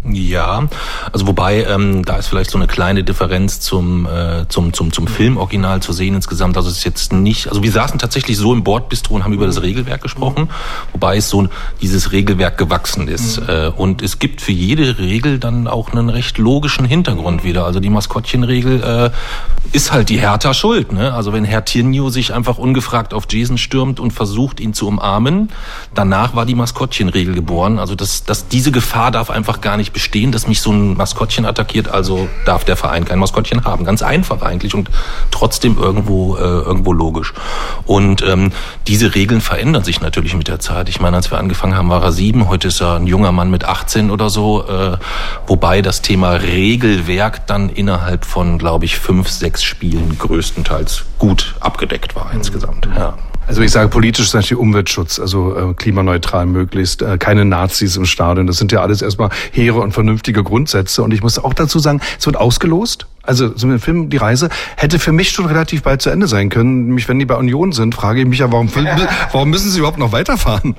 Ja, also wobei, ähm, da ist vielleicht so eine kleine Differenz zum, äh, zum, zum, zum Filmoriginal zu sehen insgesamt. Also es ist jetzt nicht, also wir saßen tatsächlich so im Bordbistro und haben über das Regelwerk gesprochen, wobei es so dieses Regelwerk gewachsen ist. Mhm. Äh, und es gibt für jede Regel dann auch einen recht logischen Hintergrund wieder. Also die Maskottchenregel äh, ist halt die Hertha schuld, ne? Also wenn Herr Tinio sich einfach ungefragt auf Jason stürmt und versucht, ihn zu umarmen, danach war die Maskottchenregel geboren. Also das, das, diese Gefahr darf einfach gar nicht bestehen, dass mich so ein Maskottchen attackiert, also darf der Verein kein Maskottchen haben. Ganz einfach eigentlich und trotzdem irgendwo äh, irgendwo logisch. Und ähm, diese Regeln verändern sich natürlich mit der Zeit. Ich meine, als wir angefangen haben, war er sieben, heute ist er ein junger Mann mit achtzehn oder so, äh, wobei das Thema Regelwerk dann innerhalb von, glaube ich, fünf, sechs Spielen größtenteils gut abgedeckt war insgesamt. Ja. Also ich sage politisch zum Beispiel Umweltschutz, also äh, klimaneutral möglichst, äh, keine Nazis im Stadion. Das sind ja alles erstmal hehre und vernünftige Grundsätze. Und ich muss auch dazu sagen, es wird ausgelost. Also so ein Film, die Reise, hätte für mich schon relativ bald zu Ende sein können. Mich, wenn die bei Union sind, frage ich mich ja, warum, warum müssen sie überhaupt noch weiterfahren?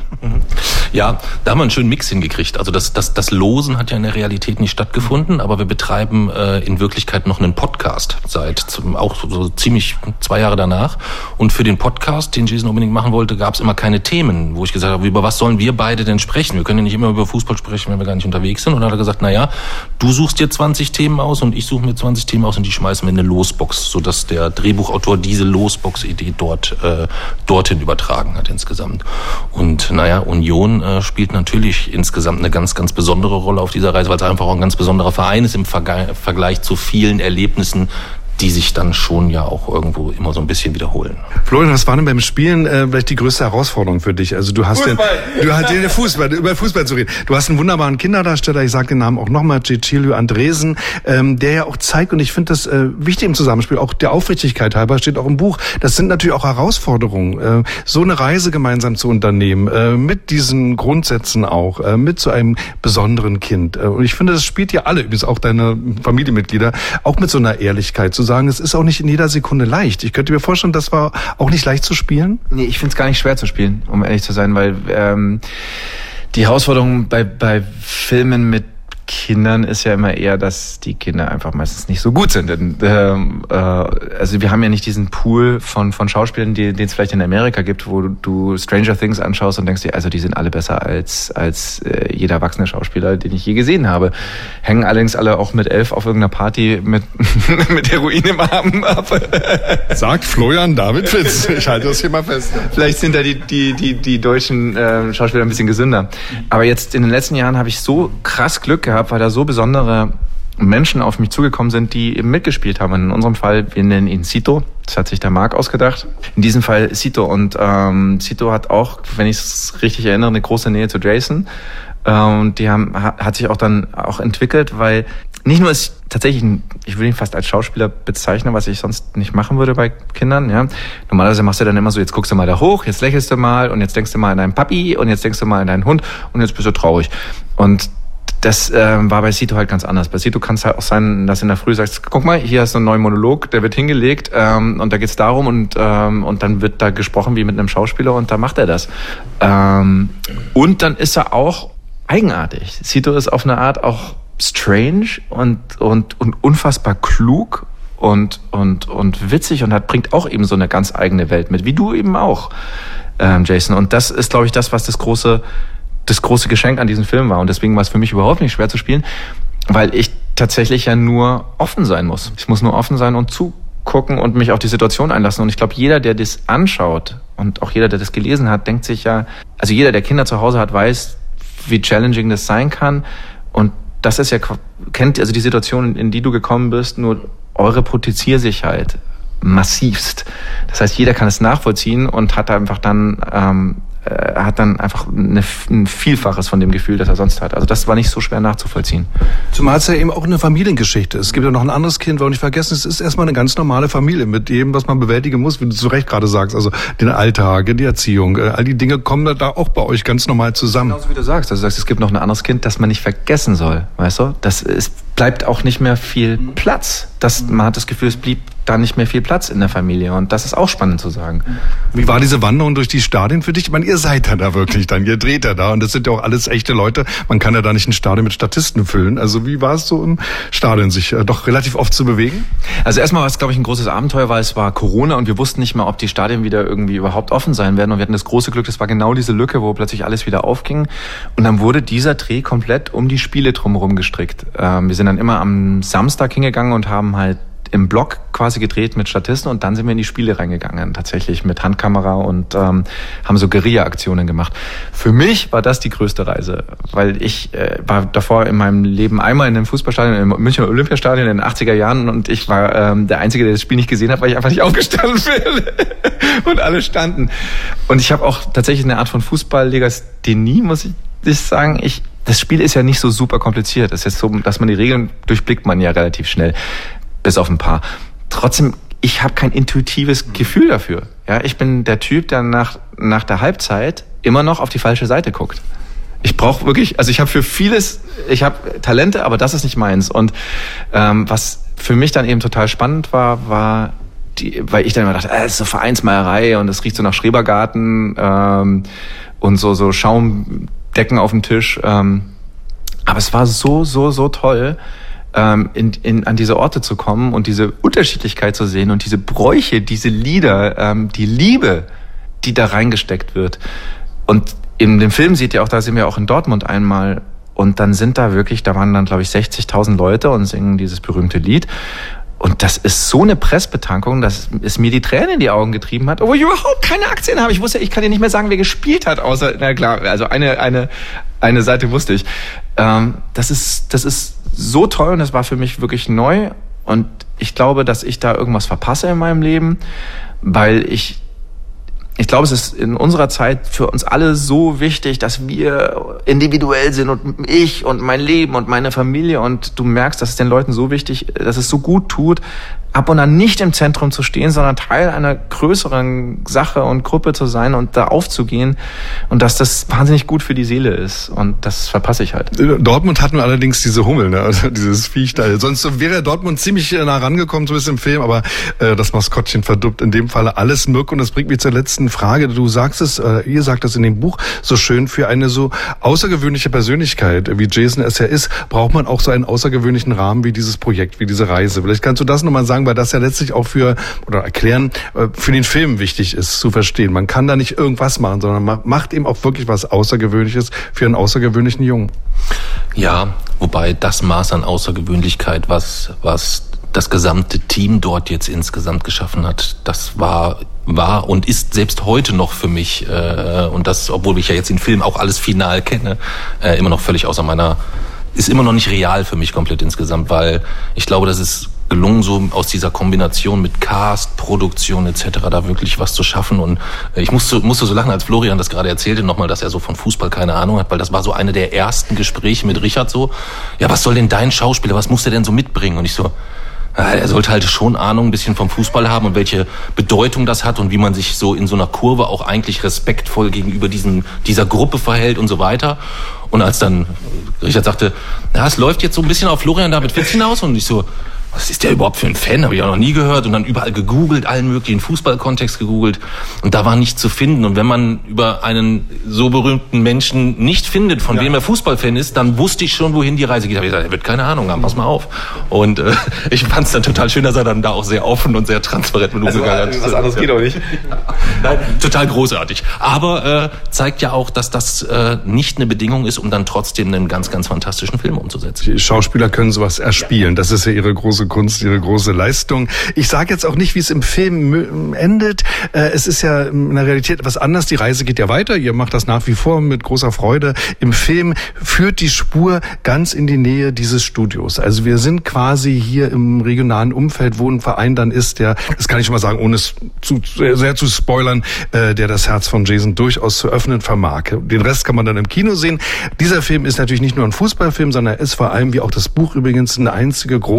Ja, da haben wir einen schönen Mix hingekriegt. Also das, das, das Losen hat ja in der Realität nicht stattgefunden, aber wir betreiben äh, in Wirklichkeit noch einen Podcast seit zum, auch so ziemlich zwei Jahre danach. Und für den Podcast, den Jason unbedingt machen wollte, gab es immer keine Themen, wo ich gesagt habe, über was sollen wir beide denn sprechen? Wir können ja nicht immer über Fußball sprechen, wenn wir gar nicht unterwegs sind. Und dann hat er gesagt, na ja, du suchst dir zwanzig Themen aus und ich suche mir zwanzig Themen aus und die schmeißen wir in eine Losbox, sodass der Drehbuchautor diese Losbox-Idee dort äh, dorthin übertragen hat insgesamt. Und naja, Union äh, spielt natürlich insgesamt eine ganz, ganz besondere Rolle auf dieser Reise, weil es einfach auch ein ganz besonderer Verein ist im Verge- Vergleich zu vielen Erlebnissen, die sich dann schon ja auch irgendwo immer so ein bisschen wiederholen. Florian, was war denn beim Spielen äh, vielleicht die größte Herausforderung für dich? Also du hast Fußball. Den, du hast den Fußball, über Fußball zu reden. Du hast einen wunderbaren Kinderdarsteller, ich sage den Namen auch nochmal, Cecilio Andresen, ähm, der ja auch zeigt, und ich finde das äh, wichtig im Zusammenspiel, auch der Aufrichtigkeit halber, steht auch im Buch, das sind natürlich auch Herausforderungen, äh, so eine Reise gemeinsam zu unternehmen, äh, mit diesen Grundsätzen auch, äh, mit so einem besonderen Kind. Äh, und ich finde, das spielt ja alle, übrigens auch deine Familienmitglieder, auch mit so einer Ehrlichkeit zu sagen, es ist auch nicht in jeder Sekunde leicht. Ich könnte mir vorstellen, das war auch nicht leicht zu spielen. Nee, ich finde es gar nicht schwer zu spielen, um ehrlich zu sein, weil ähm, die Herausforderung bei, bei Filmen mit Kindern ist ja immer eher, dass die Kinder einfach meistens nicht so gut sind. Denn, ähm, äh, also wir haben ja nicht diesen Pool von von Schauspielern, die, den es vielleicht in Amerika gibt, wo du, du Stranger Things anschaust und denkst dir, also die sind alle besser als als äh, jeder erwachsene Schauspieler, den ich je gesehen habe. Hängen allerdings alle auch mit elf auf irgendeiner Party mit mit Heroin im Arm ab. Sagt Florian David Fitz. Ich halte das hier mal fest. Vielleicht sind da die die die die deutschen äh, Schauspieler ein bisschen gesünder. Aber jetzt in den letzten Jahren habe ich so krass Glück gehabt, weil da so besondere Menschen auf mich zugekommen sind, die eben mitgespielt haben. In unserem Fall, wir nennen ihn Cito. Das hat sich der Marc ausgedacht. In diesem Fall Cito. Und ähm, Cito hat auch, wenn ich es richtig erinnere, eine große Nähe zu Jason. Und die haben, hat sich auch dann auch entwickelt, weil nicht nur ist tatsächlich, ein, ich würde ihn fast als Schauspieler bezeichnen, was ich sonst nicht machen würde bei Kindern. Ja, normalerweise machst du dann immer so, jetzt guckst du mal da hoch, jetzt lächelst du mal und jetzt denkst du mal an deinen Papi und jetzt denkst du mal an deinen Hund und jetzt bist du traurig. Und das ähm, war bei Cito halt ganz anders. Bei Cito kann es halt auch sein, dass in der Früh sagst, guck mal, hier hast du einen neuen Monolog, der wird hingelegt ähm, und da geht's darum und ähm, und dann wird da gesprochen wie mit einem Schauspieler und da macht er das. Ähm, und dann ist er auch eigenartig. Cito ist auf eine Art auch strange und und und unfassbar klug und und und witzig und hat bringt auch eben so eine ganz eigene Welt mit, wie du eben auch, ähm, Jason. Und das ist, glaube ich, das, was das große das große Geschenk an diesem Film war. Und deswegen war es für mich überhaupt nicht schwer zu spielen, weil ich tatsächlich ja nur offen sein muss. Ich muss nur offen sein und zugucken und mich auf die Situation einlassen. Und ich glaube, jeder, der das anschaut und auch jeder, der das gelesen hat, denkt sich ja, also jeder, der Kinder zu Hause hat, weiß, wie challenging das sein kann. Und das ist ja, kennt also die Situation, in die du gekommen bist, nur eure Proteziersicherheit massivst. Das heißt, jeder kann es nachvollziehen und hat einfach dann ähm, hat dann einfach eine, ein Vielfaches von dem Gefühl, das er sonst hat. Also das war nicht so schwer nachzuvollziehen. Zumal es ja eben auch eine Familiengeschichte ist. Es gibt ja noch ein anderes Kind, wollen nicht vergessen, es ist erstmal eine ganz normale Familie mit dem, was man bewältigen muss, wie du zu Recht gerade sagst, also den Alltag, die Erziehung, all die Dinge kommen da auch bei euch ganz normal zusammen. Genauso wie du sagst, also du sagst, es gibt noch ein anderes Kind, das man nicht vergessen soll, weißt du? Das ist, bleibt auch nicht mehr viel Platz. Das, man hat das Gefühl, es blieb da nicht mehr viel Platz in der Familie. Und das ist auch spannend zu sagen. Wie war diese Wanderung durch die Stadien für dich? Ich meine, ihr seid ja da wirklich dann, ihr dreht ja da und das sind ja auch alles echte Leute. Man kann ja da nicht ein Stadion mit Statisten füllen. Also wie war es so im Stadion, sich äh, doch relativ oft zu bewegen? Also erstmal war es, glaube ich, ein großes Abenteuer, weil es war Corona und wir wussten nicht mehr, ob die Stadien wieder irgendwie überhaupt offen sein werden. Und wir hatten das große Glück, das war genau diese Lücke, wo plötzlich alles wieder aufging. Und dann wurde dieser Dreh komplett um die Spiele drumherum gestrickt. Ähm, wir sind dann immer am Samstag hingegangen und haben halt im Block quasi gedreht mit Statisten und dann sind wir in die Spiele reingegangen, tatsächlich mit Handkamera und ähm, haben so Guerilla-Aktionen gemacht. Für mich war das die größte Reise, weil ich äh, war davor in meinem Leben einmal in einem Fußballstadion, im Münchner Olympiastadion in den achtziger Jahren und ich war ähm, der Einzige, der das Spiel nicht gesehen hat, weil ich einfach nicht aufgestanden bin und alle standen. Und ich habe auch tatsächlich eine Art von Fußball-Legasthenie, muss ich ich sagen. Ich, das Spiel ist ja nicht so super kompliziert. Es ist so, dass man die Regeln durchblickt man ja relativ schnell. Bis auf ein paar. Trotzdem, ich habe kein intuitives Gefühl dafür. Ja, ich bin der Typ, der nach nach der Halbzeit immer noch auf die falsche Seite guckt. Ich brauche wirklich, also ich habe für vieles, ich habe Talente, aber das ist nicht meins. Und ähm, was für mich dann eben total spannend war, war die, weil ich dann immer dachte, äh, das ist so Vereinsmeierei und es riecht so nach Schrebergarten ähm, und so so Schaumdecken auf dem Tisch. Ähm, aber es war so so so toll. In, in, an diese Orte zu kommen und diese Unterschiedlichkeit zu sehen und diese Bräuche, diese Lieder, ähm, die Liebe, die da reingesteckt wird. Und in dem Film seht ihr auch, da sind wir auch in Dortmund einmal und dann sind da wirklich, da waren dann glaube ich sechzigtausend Leute und singen dieses berühmte Lied. Und das ist so eine Pressbetankung, dass es mir die Tränen in die Augen getrieben hat, obwohl ich überhaupt keine Aktien habe. Ich wusste, ich kann dir nicht mehr sagen, wer gespielt hat, außer, na klar, also eine, eine, eine Seite wusste ich. Ähm, das ist, das ist so toll und das war für mich wirklich neu. Und ich glaube, dass ich da irgendwas verpasse in meinem Leben, weil ich Ich glaube, es ist in unserer Zeit für uns alle so wichtig, dass wir individuell sind und ich und mein Leben und meine Familie und du merkst, dass es den Leuten so wichtig, dass es so gut tut, ab und an nicht im Zentrum zu stehen, sondern Teil einer größeren Sache und Gruppe zu sein und da aufzugehen und dass das wahnsinnig gut für die Seele ist und das verpasse ich halt. Dortmund hatten wir allerdings diese Hummel, ne? Also dieses Viech da. Sonst wäre Dortmund ziemlich nah rangekommen, so ist im Film, aber äh, das Maskottchen verduppt in dem Falle alles Mirk und das bringt mich zur letzten Frage. Du sagst es, äh, ihr sagt es in dem Buch so schön, für eine so außergewöhnliche Persönlichkeit, wie Jason es ja ist, braucht man auch so einen außergewöhnlichen Rahmen wie dieses Projekt, wie diese Reise. Vielleicht kannst du das nochmal sagen, weil das ja letztlich auch für, oder erklären, für den Film wichtig ist zu verstehen. Man kann da nicht irgendwas machen, sondern man macht eben auch wirklich was Außergewöhnliches für einen außergewöhnlichen Jungen. Ja, wobei das Maß an Außergewöhnlichkeit, was, was das gesamte Team dort jetzt insgesamt geschaffen hat, das war war und ist selbst heute noch für mich, äh, und das, obwohl ich ja jetzt den Film auch alles final kenne, äh, immer noch völlig außer meiner, ist immer noch nicht real für mich komplett insgesamt, weil ich glaube, das ist gelungen, so aus dieser Kombination mit Cast, Produktion et cetera da wirklich was zu schaffen. Und ich musste, musste so lachen, als Florian das gerade erzählte, nochmal, dass er so von Fußball keine Ahnung hat, weil das war so eine der ersten Gespräche mit Richard so, ja, was soll denn dein Schauspieler, was muss der denn so mitbringen? Und ich so, er sollte halt schon Ahnung ein bisschen vom Fußball haben und welche Bedeutung das hat und wie man sich so in so einer Kurve auch eigentlich respektvoll gegenüber diesem, dieser Gruppe verhält und so weiter. Und als dann Richard sagte, ja, es läuft jetzt so ein bisschen auf Florian David Fitz hinaus und ich so, was ist der überhaupt für ein Fan? Habe ich auch noch nie gehört. Und dann überall gegoogelt, allen möglichen Fußballkontext gegoogelt. Und da war nichts zu finden. Und wenn man über einen so berühmten Menschen nicht findet, von ja. wem er Fußballfan ist, dann wusste ich schon, wohin die Reise geht. Da habe ich gesagt, er wird keine Ahnung haben, pass mal auf. Und äh, ich fand es dann total schön, dass er dann da auch sehr offen und sehr transparent mit also, umgegangen hat. Was anderes geht auch nicht. Nein, total großartig. Aber äh, zeigt ja auch, dass das äh, nicht eine Bedingung ist, um dann trotzdem einen ganz, ganz fantastischen Film umzusetzen. Die Schauspieler können sowas erspielen. Das ist ja ihre große Kunst, ihre große Leistung. Ich sage jetzt auch nicht, wie es im Film endet. Es ist ja in der Realität etwas anders. Die Reise geht ja weiter. Ihr macht das nach wie vor mit großer Freude. Im Film führt die Spur ganz in die Nähe dieses Studios. Also wir sind quasi hier im regionalen Umfeld, wo ein Verein dann ist, der, das kann ich schon mal sagen, ohne es zu sehr zu spoilern, der das Herz von Jason durchaus zu öffnen vermag. Den Rest kann man dann im Kino sehen. Dieser Film ist natürlich nicht nur ein Fußballfilm, sondern er ist vor allem, wie auch das Buch übrigens, eine einzige große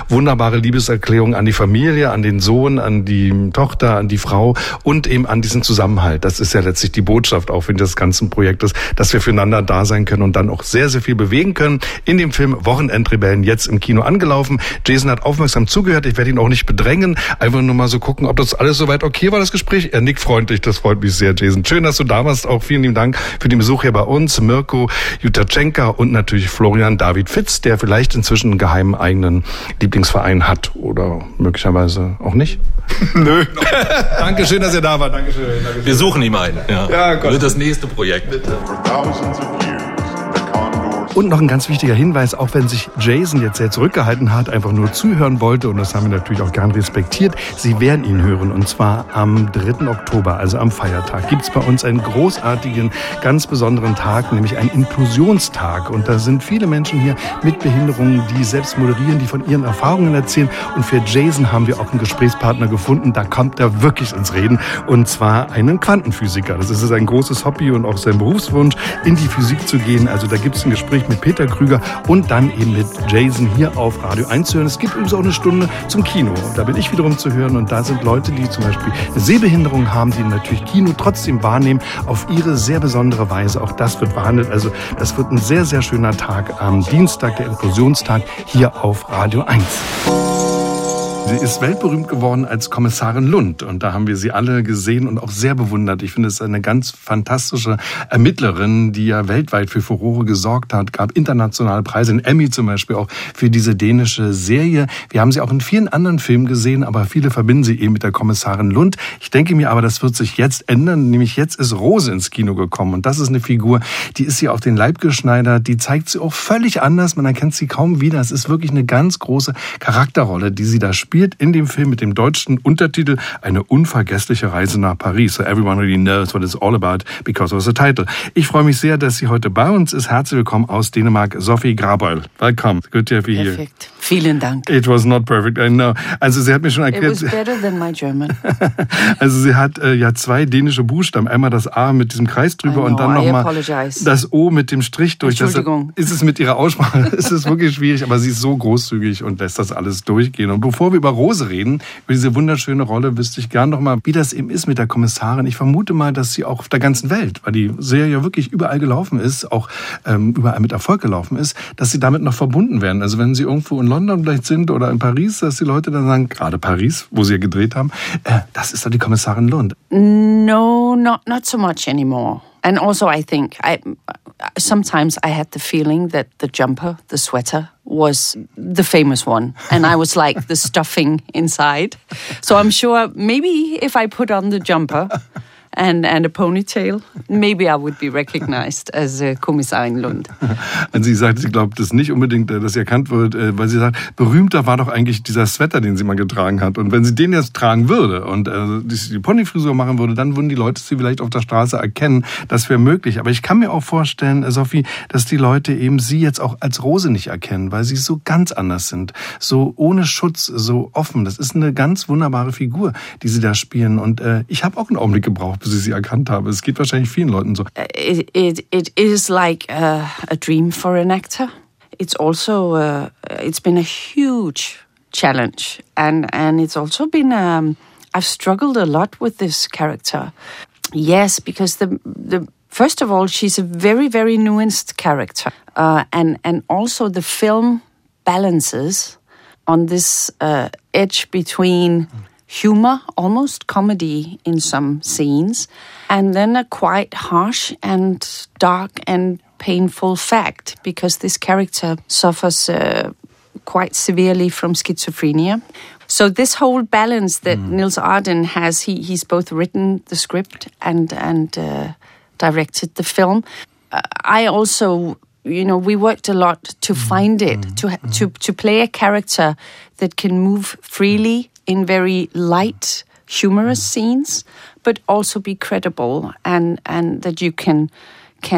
wunderbare Liebeserklärung an die Familie, an den Sohn, an die Tochter, an die Frau und eben an diesen Zusammenhalt. Das ist ja letztlich die Botschaft auch für das ganze Projektes, dass wir füreinander da sein können und dann auch sehr, sehr viel bewegen können. In dem Film Wochenendrebellen jetzt im Kino angelaufen. Jason hat aufmerksam zugehört. Ich werde ihn auch nicht bedrängen. Einfach nur mal so gucken, ob das alles soweit okay war, das Gespräch. Er nickt freundlich. Das freut mich sehr, Jason. Schön, dass du da warst. Auch vielen lieben Dank für den Besuch hier bei uns. Mirko Jutaschenka und natürlich Florian David Fitz, der vielleicht inzwischen einen geheimen eigenen Lieblingsverein hat oder möglicherweise auch nicht. Nö. Dankeschön, dass ihr da wart. Dankeschön. Dankeschön. Wir suchen ihm einen. Ja, ja Gott. Wird das nächste Projekt. Bitte. Und noch ein ganz wichtiger Hinweis, auch wenn sich Jason jetzt sehr zurückgehalten hat, einfach nur zuhören wollte, und das haben wir natürlich auch gern respektiert, Sie werden ihn hören, und zwar am dritten Oktober, also am Feiertag, gibt's bei uns einen großartigen, ganz besonderen Tag, nämlich einen Inklusionstag. Und da sind viele Menschen hier mit Behinderungen, die selbst moderieren, die von ihren Erfahrungen erzählen. Und für Jason haben wir auch einen Gesprächspartner gefunden, da kommt er wirklich ins Reden, und zwar einen Quantenphysiker. Das ist ein großes Hobby und auch sein Berufswunsch, in die Physik zu gehen. Also da gibt's ein Gespräch mit Peter Krüger und dann eben mit Jason hier auf Radio eins zu hören. Es gibt übrigens auch eine Stunde zum Kino. Da bin ich wiederum zu hören, und da sind Leute, die zum Beispiel eine Sehbehinderung haben, die natürlich Kino trotzdem wahrnehmen, auf ihre sehr besondere Weise. Auch das wird behandelt. Also das wird ein sehr, sehr schöner Tag am Dienstag, der Inklusionstag, hier auf Radio eins. Sie ist weltberühmt geworden als Kommissarin Lund, und da haben wir sie alle gesehen und auch sehr bewundert. Ich finde, es ist eine ganz fantastische Ermittlerin, die ja weltweit für Furore gesorgt hat, gab internationale Preise, einen Emmy zum Beispiel auch für diese dänische Serie. Wir haben sie auch in vielen anderen Filmen gesehen, aber viele verbinden sie eben mit der Kommissarin Lund. Ich denke mir aber, das wird sich jetzt ändern, nämlich jetzt ist Rose ins Kino gekommen, und das ist eine Figur, die ist ihr auf den Leib geschneidert, die zeigt sie auch völlig anders, man erkennt sie kaum wieder. Es ist wirklich eine ganz große Charakterrolle, die sie da spielt. In dem Film mit dem deutschen Untertitel Eine unvergessliche Reise nach Paris. So everyone really knows what it's all about because of the title. Ich freue mich sehr, dass sie heute bei uns ist. Herzlich willkommen aus Dänemark, Sophie Graboil. Welcome. Good to have you here. Perfekt. Vielen Dank. It was not perfect, I know. Also sie hat mir schon erklärt... It was better than my German. Also sie hat äh, ja zwei dänische Buchstaben. Einmal das A mit diesem Kreis drüber know, und dann nochmal das O mit dem Strich durch. Entschuldigung. Das, ist es mit ihrer Aussprache, ist es wirklich schwierig, aber sie ist so großzügig und lässt das alles durchgehen. Und bevor wir über Rose reden, über diese wunderschöne Rolle, wüsste ich gern noch mal, wie das eben ist mit der Kommissarin. Ich vermute mal, dass sie auch auf der ganzen Welt, weil die Serie ja wirklich überall gelaufen ist, auch ähm, überall mit Erfolg gelaufen ist, dass sie damit noch verbunden werden. Also wenn sie irgendwo in London vielleicht sind oder in Paris, dass die Leute dann sagen, gerade Paris, wo sie ja gedreht haben, äh, das ist doch die Kommissarin Lund. No, not not so much anymore. And also I think I sometimes I had the feeling that the jumper, the sweater, was the famous one, and I was like the stuffing inside. So I'm sure maybe if I put on the jumper and and a ponytail, maybe I would be recognized as uh, Kommissarin Lund. Und sie sagt, sie glaubt es nicht unbedingt, dass sie erkannt wird, weil sie sagt, berühmter war doch eigentlich dieser Sweater, den sie mal getragen hat. Und wenn sie den jetzt tragen würde und äh, die Ponyfrisur machen würde, dann würden die Leute sie vielleicht auf der Straße erkennen. Das wäre möglich. Aber ich kann mir auch vorstellen, Sophie, dass die Leute eben sie jetzt auch als Rose nicht erkennen, weil sie so ganz anders sind. So ohne Schutz, so offen. Das ist eine ganz wunderbare Figur, die sie da spielen. Und äh, ich habe auch einen Augenblick gebraucht, bis ich sie erkannt habe. Es geht wahrscheinlich vielen Leuten so. It, it, it is like a, a dream for an actor. It's also, uh, it's been a huge challenge. And, and it's also been, um, I've struggled a lot with this character. Yes, because the, the first of all, she's a very, very nuanced character. Uh, and, and also the film balances on this uh, edge between humor, almost comedy in some scenes, and then a quite harsh and dark and painful fact, because this character suffers uh, quite severely from schizophrenia. So this whole balance that mm. Niels Arden has, he, he's both written the script and, and uh, directed the film. Uh, I also, you know, we worked a lot to find it, mm. to, to, to play a character that can move freely in very light, humorous scenes, but also be credible, and, and that you can can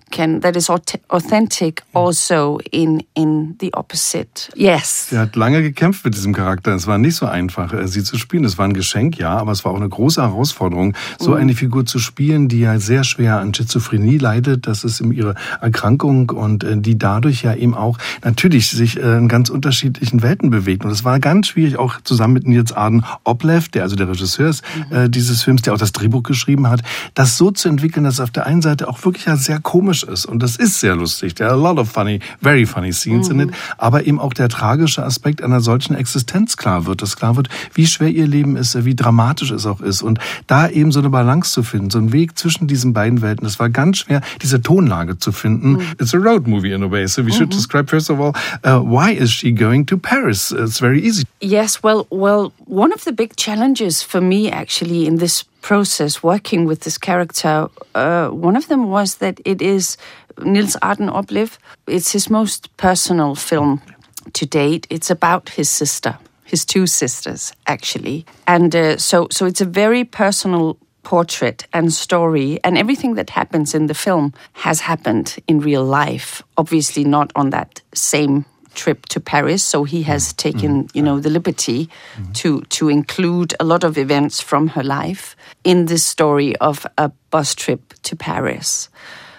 can that is authentic also in in the opposite. Yes. Sie hat lange gekämpft mit diesem Charakter. Es war nicht so einfach, sie zu spielen. Es war ein Geschenk, ja, aber es war auch eine große Herausforderung, so eine Figur zu spielen, die ja sehr schwer an Schizophrenie leidet. Das ist eben ihre Erkrankung und die dadurch ja eben auch natürlich sich in ganz unterschiedlichen Welten bewegt. Und es war ganz schwierig, auch zusammen mit Niels Arden Oplev, der also der Regisseur ist mhm. dieses Films, der auch das Drehbuch geschrieben hat, das so zu entwickeln, dass es auf der einen Seite auch wirklich ja sehr komisch ist. Und das ist sehr lustig. There are a lot of funny, very funny scenes mhm. in it. Aber eben auch der tragische Aspekt einer solchen Existenz klar wird. Dass klar wird, wie schwer ihr Leben ist, wie dramatisch es auch ist. Und da eben so eine Balance zu finden, so einen Weg zwischen diesen beiden Welten. Das war ganz schwer, diese Tonlage zu finden. Mhm. It's a road movie in a way. So we mhm. should describe first of all, uh, why is she going to Paris? It's very easy. Yes, well, well, one of the big challenges for me actually in this process working with this character, uh, one of them was that it is Niels Arden Oplev. It's his most personal film to date. It's about his sister, his two sisters actually, and uh, so so it's a very personal portrait and story, and everything that happens in the film has happened in real life. Obviously, not on that same trip to Paris, so he has taken, you know, the liberty to to include a lot of events from her life in this story of a bus trip to Paris.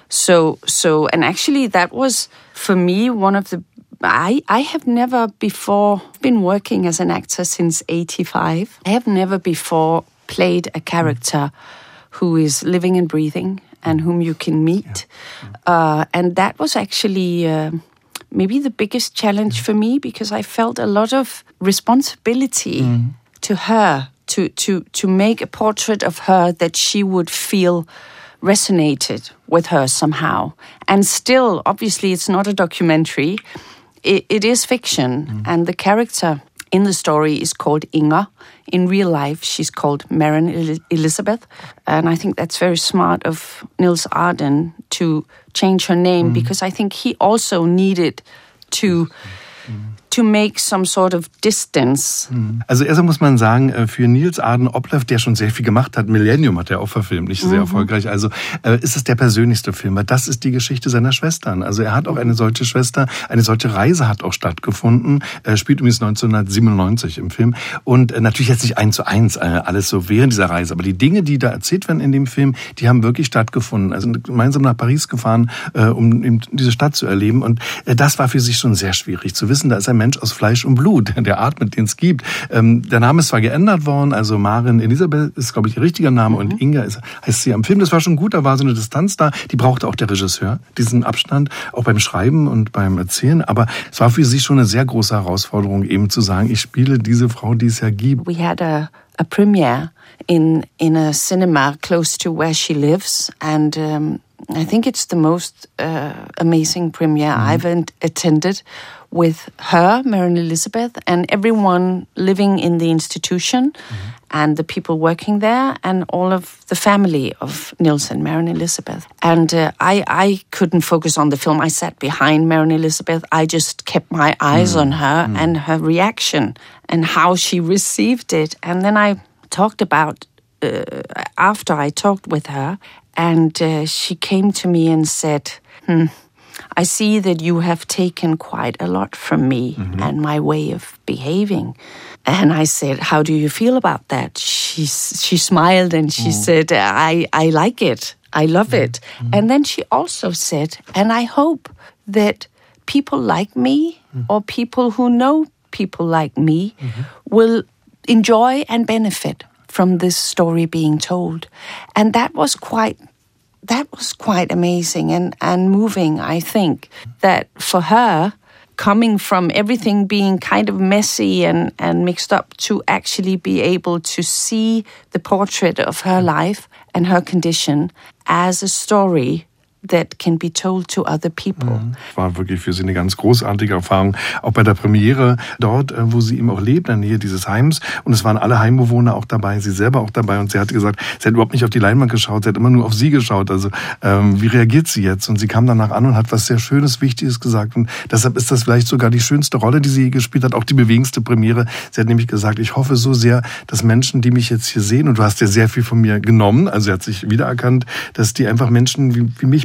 So so and actually that was for me one of the I I have never before been working as an actor since eighty-five. I have never before played a character who is living and breathing and whom you can meet, uh, and that was actually. Uh, Maybe the biggest challenge for me, because I felt a lot of responsibility mm. to her, to, to, to make a portrait of her that she would feel resonated with her somehow. And still, obviously, it's not a documentary. It, it is fiction. Mm. And the character in the story is called Inger. In real life, she's called Maren Elizabeth. And I think that's very smart of Niels Arden to change her name, mm. because I think he also needed to... Mm. to make some sort of distance. Also erstmal muss man sagen, für Niels Arden Oplev, der schon sehr viel gemacht hat, Millennium hat er auch verfilmt, nicht sehr mhm. erfolgreich, also ist es der persönlichste Film, weil das ist die Geschichte seiner Schwestern. Also er hat auch eine solche Schwester, eine solche Reise hat auch stattgefunden, er spielt übrigens neunzehnhundertsiebenundneunzig im Film und natürlich jetzt nicht eins zu eins alles so während dieser Reise, aber die Dinge, die da erzählt werden in dem Film, die haben wirklich stattgefunden. Also gemeinsam nach Paris gefahren, um eben diese Stadt zu erleben und das war für sich schon sehr schwierig zu wissen, da ist ein Mensch aus Fleisch und Blut, der atmet, den es gibt. Ähm, der Name ist zwar geändert worden, also Maren Elisabeth ist, glaube ich, ihr richtiger Name mhm. und Inga ist, heißt sie am Film. Das war schon gut, da war so eine Distanz da, die brauchte auch der Regisseur, diesen Abstand, auch beim Schreiben und beim Erzählen. Aber es war für sie schon eine sehr große Herausforderung, eben zu sagen, ich spiele diese Frau, die es ja gibt. We had a, a premiere in, in a cinema close to where she lives and um, I think it's the most uh, amazing premiere mm-hmm. I've attended with her, Maren Elizabeth, and everyone living in the institution mm-hmm. and the people working there and all of the family of Niels and Maren Elizabeth. And uh, I, I couldn't focus on the film. I sat behind Maren Elizabeth. I just kept my eyes mm-hmm. on her mm-hmm. and her reaction and how she received it. And then I talked about, uh, after I talked with her, and uh, she came to me and said, hmm, I see that you have taken quite a lot from me mm-hmm. and my way of behaving. And I said, how do you feel about that? She, she smiled and she mm. said, I, I like it. I love mm-hmm. it. Mm-hmm. And then she also said, and I hope that people like me mm-hmm. or people who know people like me mm-hmm. will enjoy and benefit from this story being told. And that was quite that was quite amazing and, and moving, I think, that for her, coming from everything being kind of messy and, and mixed up, to actually be able to see the portrait of her life and her condition as a story that can be told to other people. War wirklich für sie eine ganz großartige Erfahrung, auch bei der Premiere dort, wo sie eben auch lebt, in der Nähe dieses Heims. Und es waren alle Heimbewohner auch dabei, sie selber auch dabei. Und sie hat gesagt, sie hat überhaupt nicht auf die Leinwand geschaut, sie hat immer nur auf sie geschaut. Also ähm, wie reagiert sie jetzt? Und sie kam danach an und hat was sehr Schönes, Wichtiges gesagt. Und deshalb ist das vielleicht sogar die schönste Rolle, die sie gespielt hat, auch die bewegendste Premiere. Sie hat nämlich gesagt, ich hoffe so sehr, dass Menschen, die mich jetzt hier sehen, und du hast ja sehr viel von mir genommen, also sie hat sich wiedererkannt, dass die einfach Menschen wie, wie mich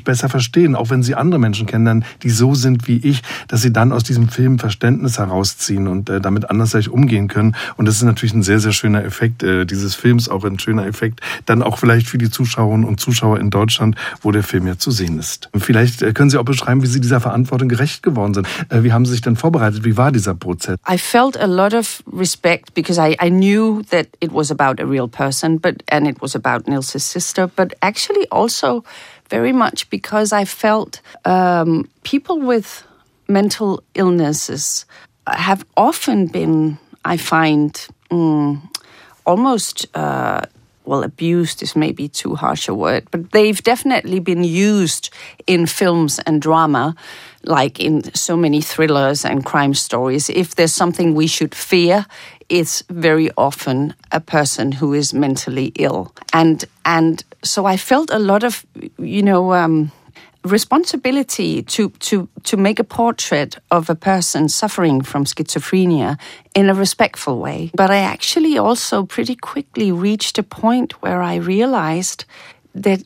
mich besser verstehen, auch wenn sie andere Menschen kennenlernen, die so sind wie ich, dass sie dann aus diesem Film Verständnis herausziehen und äh, damit anders gleich umgehen können. Und das ist natürlich ein sehr, sehr schöner Effekt äh, dieses Films, auch ein schöner Effekt, dann auch vielleicht für die Zuschauerinnen und Zuschauer in Deutschland, wo der Film ja zu sehen ist. Vielleicht äh, können Sie auch beschreiben, wie Sie dieser Verantwortung gerecht geworden sind. Äh, wie haben Sie sich denn vorbereitet? Wie war dieser Prozess? I felt a lot of respect because I, I knew that it was about a real person, but and it was about Nils's sister, but actually also very much because I felt um, people with mental illnesses have often been, I find, um, almost, uh, well, abused is maybe too harsh a word, but they've definitely been used in films and drama, like in so many thrillers and crime stories. If there's something we should fear, it's very often a person who is mentally ill. And and so I felt a lot of, you know, um, responsibility to, to, to make a portrait of a person suffering from schizophrenia in a respectful way. But I actually also pretty quickly reached a point where I realized that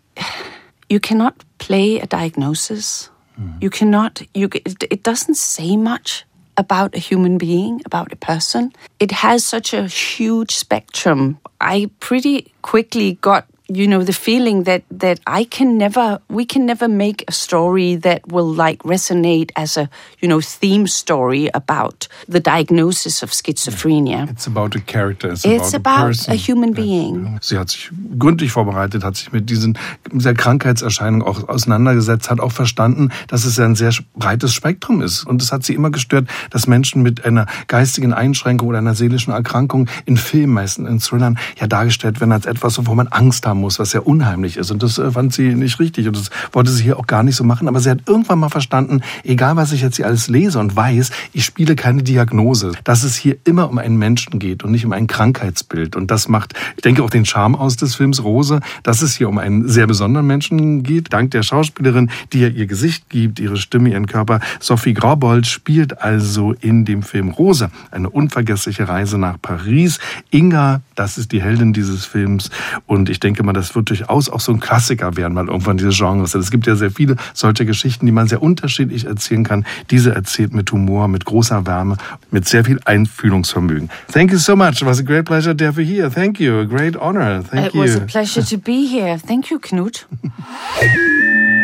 you cannot play a diagnosis. Mm. You cannot, you, it, it doesn't say much about a human being, about a person. It has such a huge spectrum. I pretty quickly got, you know, the feeling that, that I can never, we can never make a story that will like resonate as a, you know, theme story about the diagnosis of schizophrenia. It's about a character. It's, it's about, about a, person. a human being. Sie hat sich gründlich vorbereitet, hat sich mit diesen, dieser Krankheitserscheinung auch auseinandergesetzt, hat auch verstanden, dass es ja ein sehr breites Spektrum ist. Und es hat sie immer gestört, dass Menschen mit einer geistigen Einschränkung oder einer seelischen Erkrankung in Filmen, meistens in Thrillern, ja dargestellt werden als etwas, wovor man Angst haben muss, was sehr unheimlich ist. Und das fand sie nicht richtig. Und das wollte sie hier auch gar nicht so machen. Aber sie hat irgendwann mal verstanden, egal was ich jetzt hier alles lese und weiß, ich spiele keine Diagnose. Dass es hier immer um einen Menschen geht und nicht um ein Krankheitsbild. Und das macht, ich denke, auch den Charme aus des Films Rose, dass es hier um einen sehr besonderen Menschen geht. Dank der Schauspielerin, die ja ihr Gesicht gibt, ihre Stimme, ihren Körper. Sophie Graubold spielt also in dem Film Rose eine unvergessliche Reise nach Paris. Inga, das ist die Heldin dieses Films. Und ich denke mal, das wird durchaus auch so ein Klassiker werden, mal irgendwann dieses Genres. Es gibt ja sehr viele solche Geschichten, die man sehr unterschiedlich erzählen kann. Diese erzählt mit Humor, mit großer Wärme, mit sehr viel Einfühlungsvermögen. Thank you so much. It was a great pleasure to have you here. Thank you. A great honor. Thank It you. was a pleasure to be here. Thank you, Knut.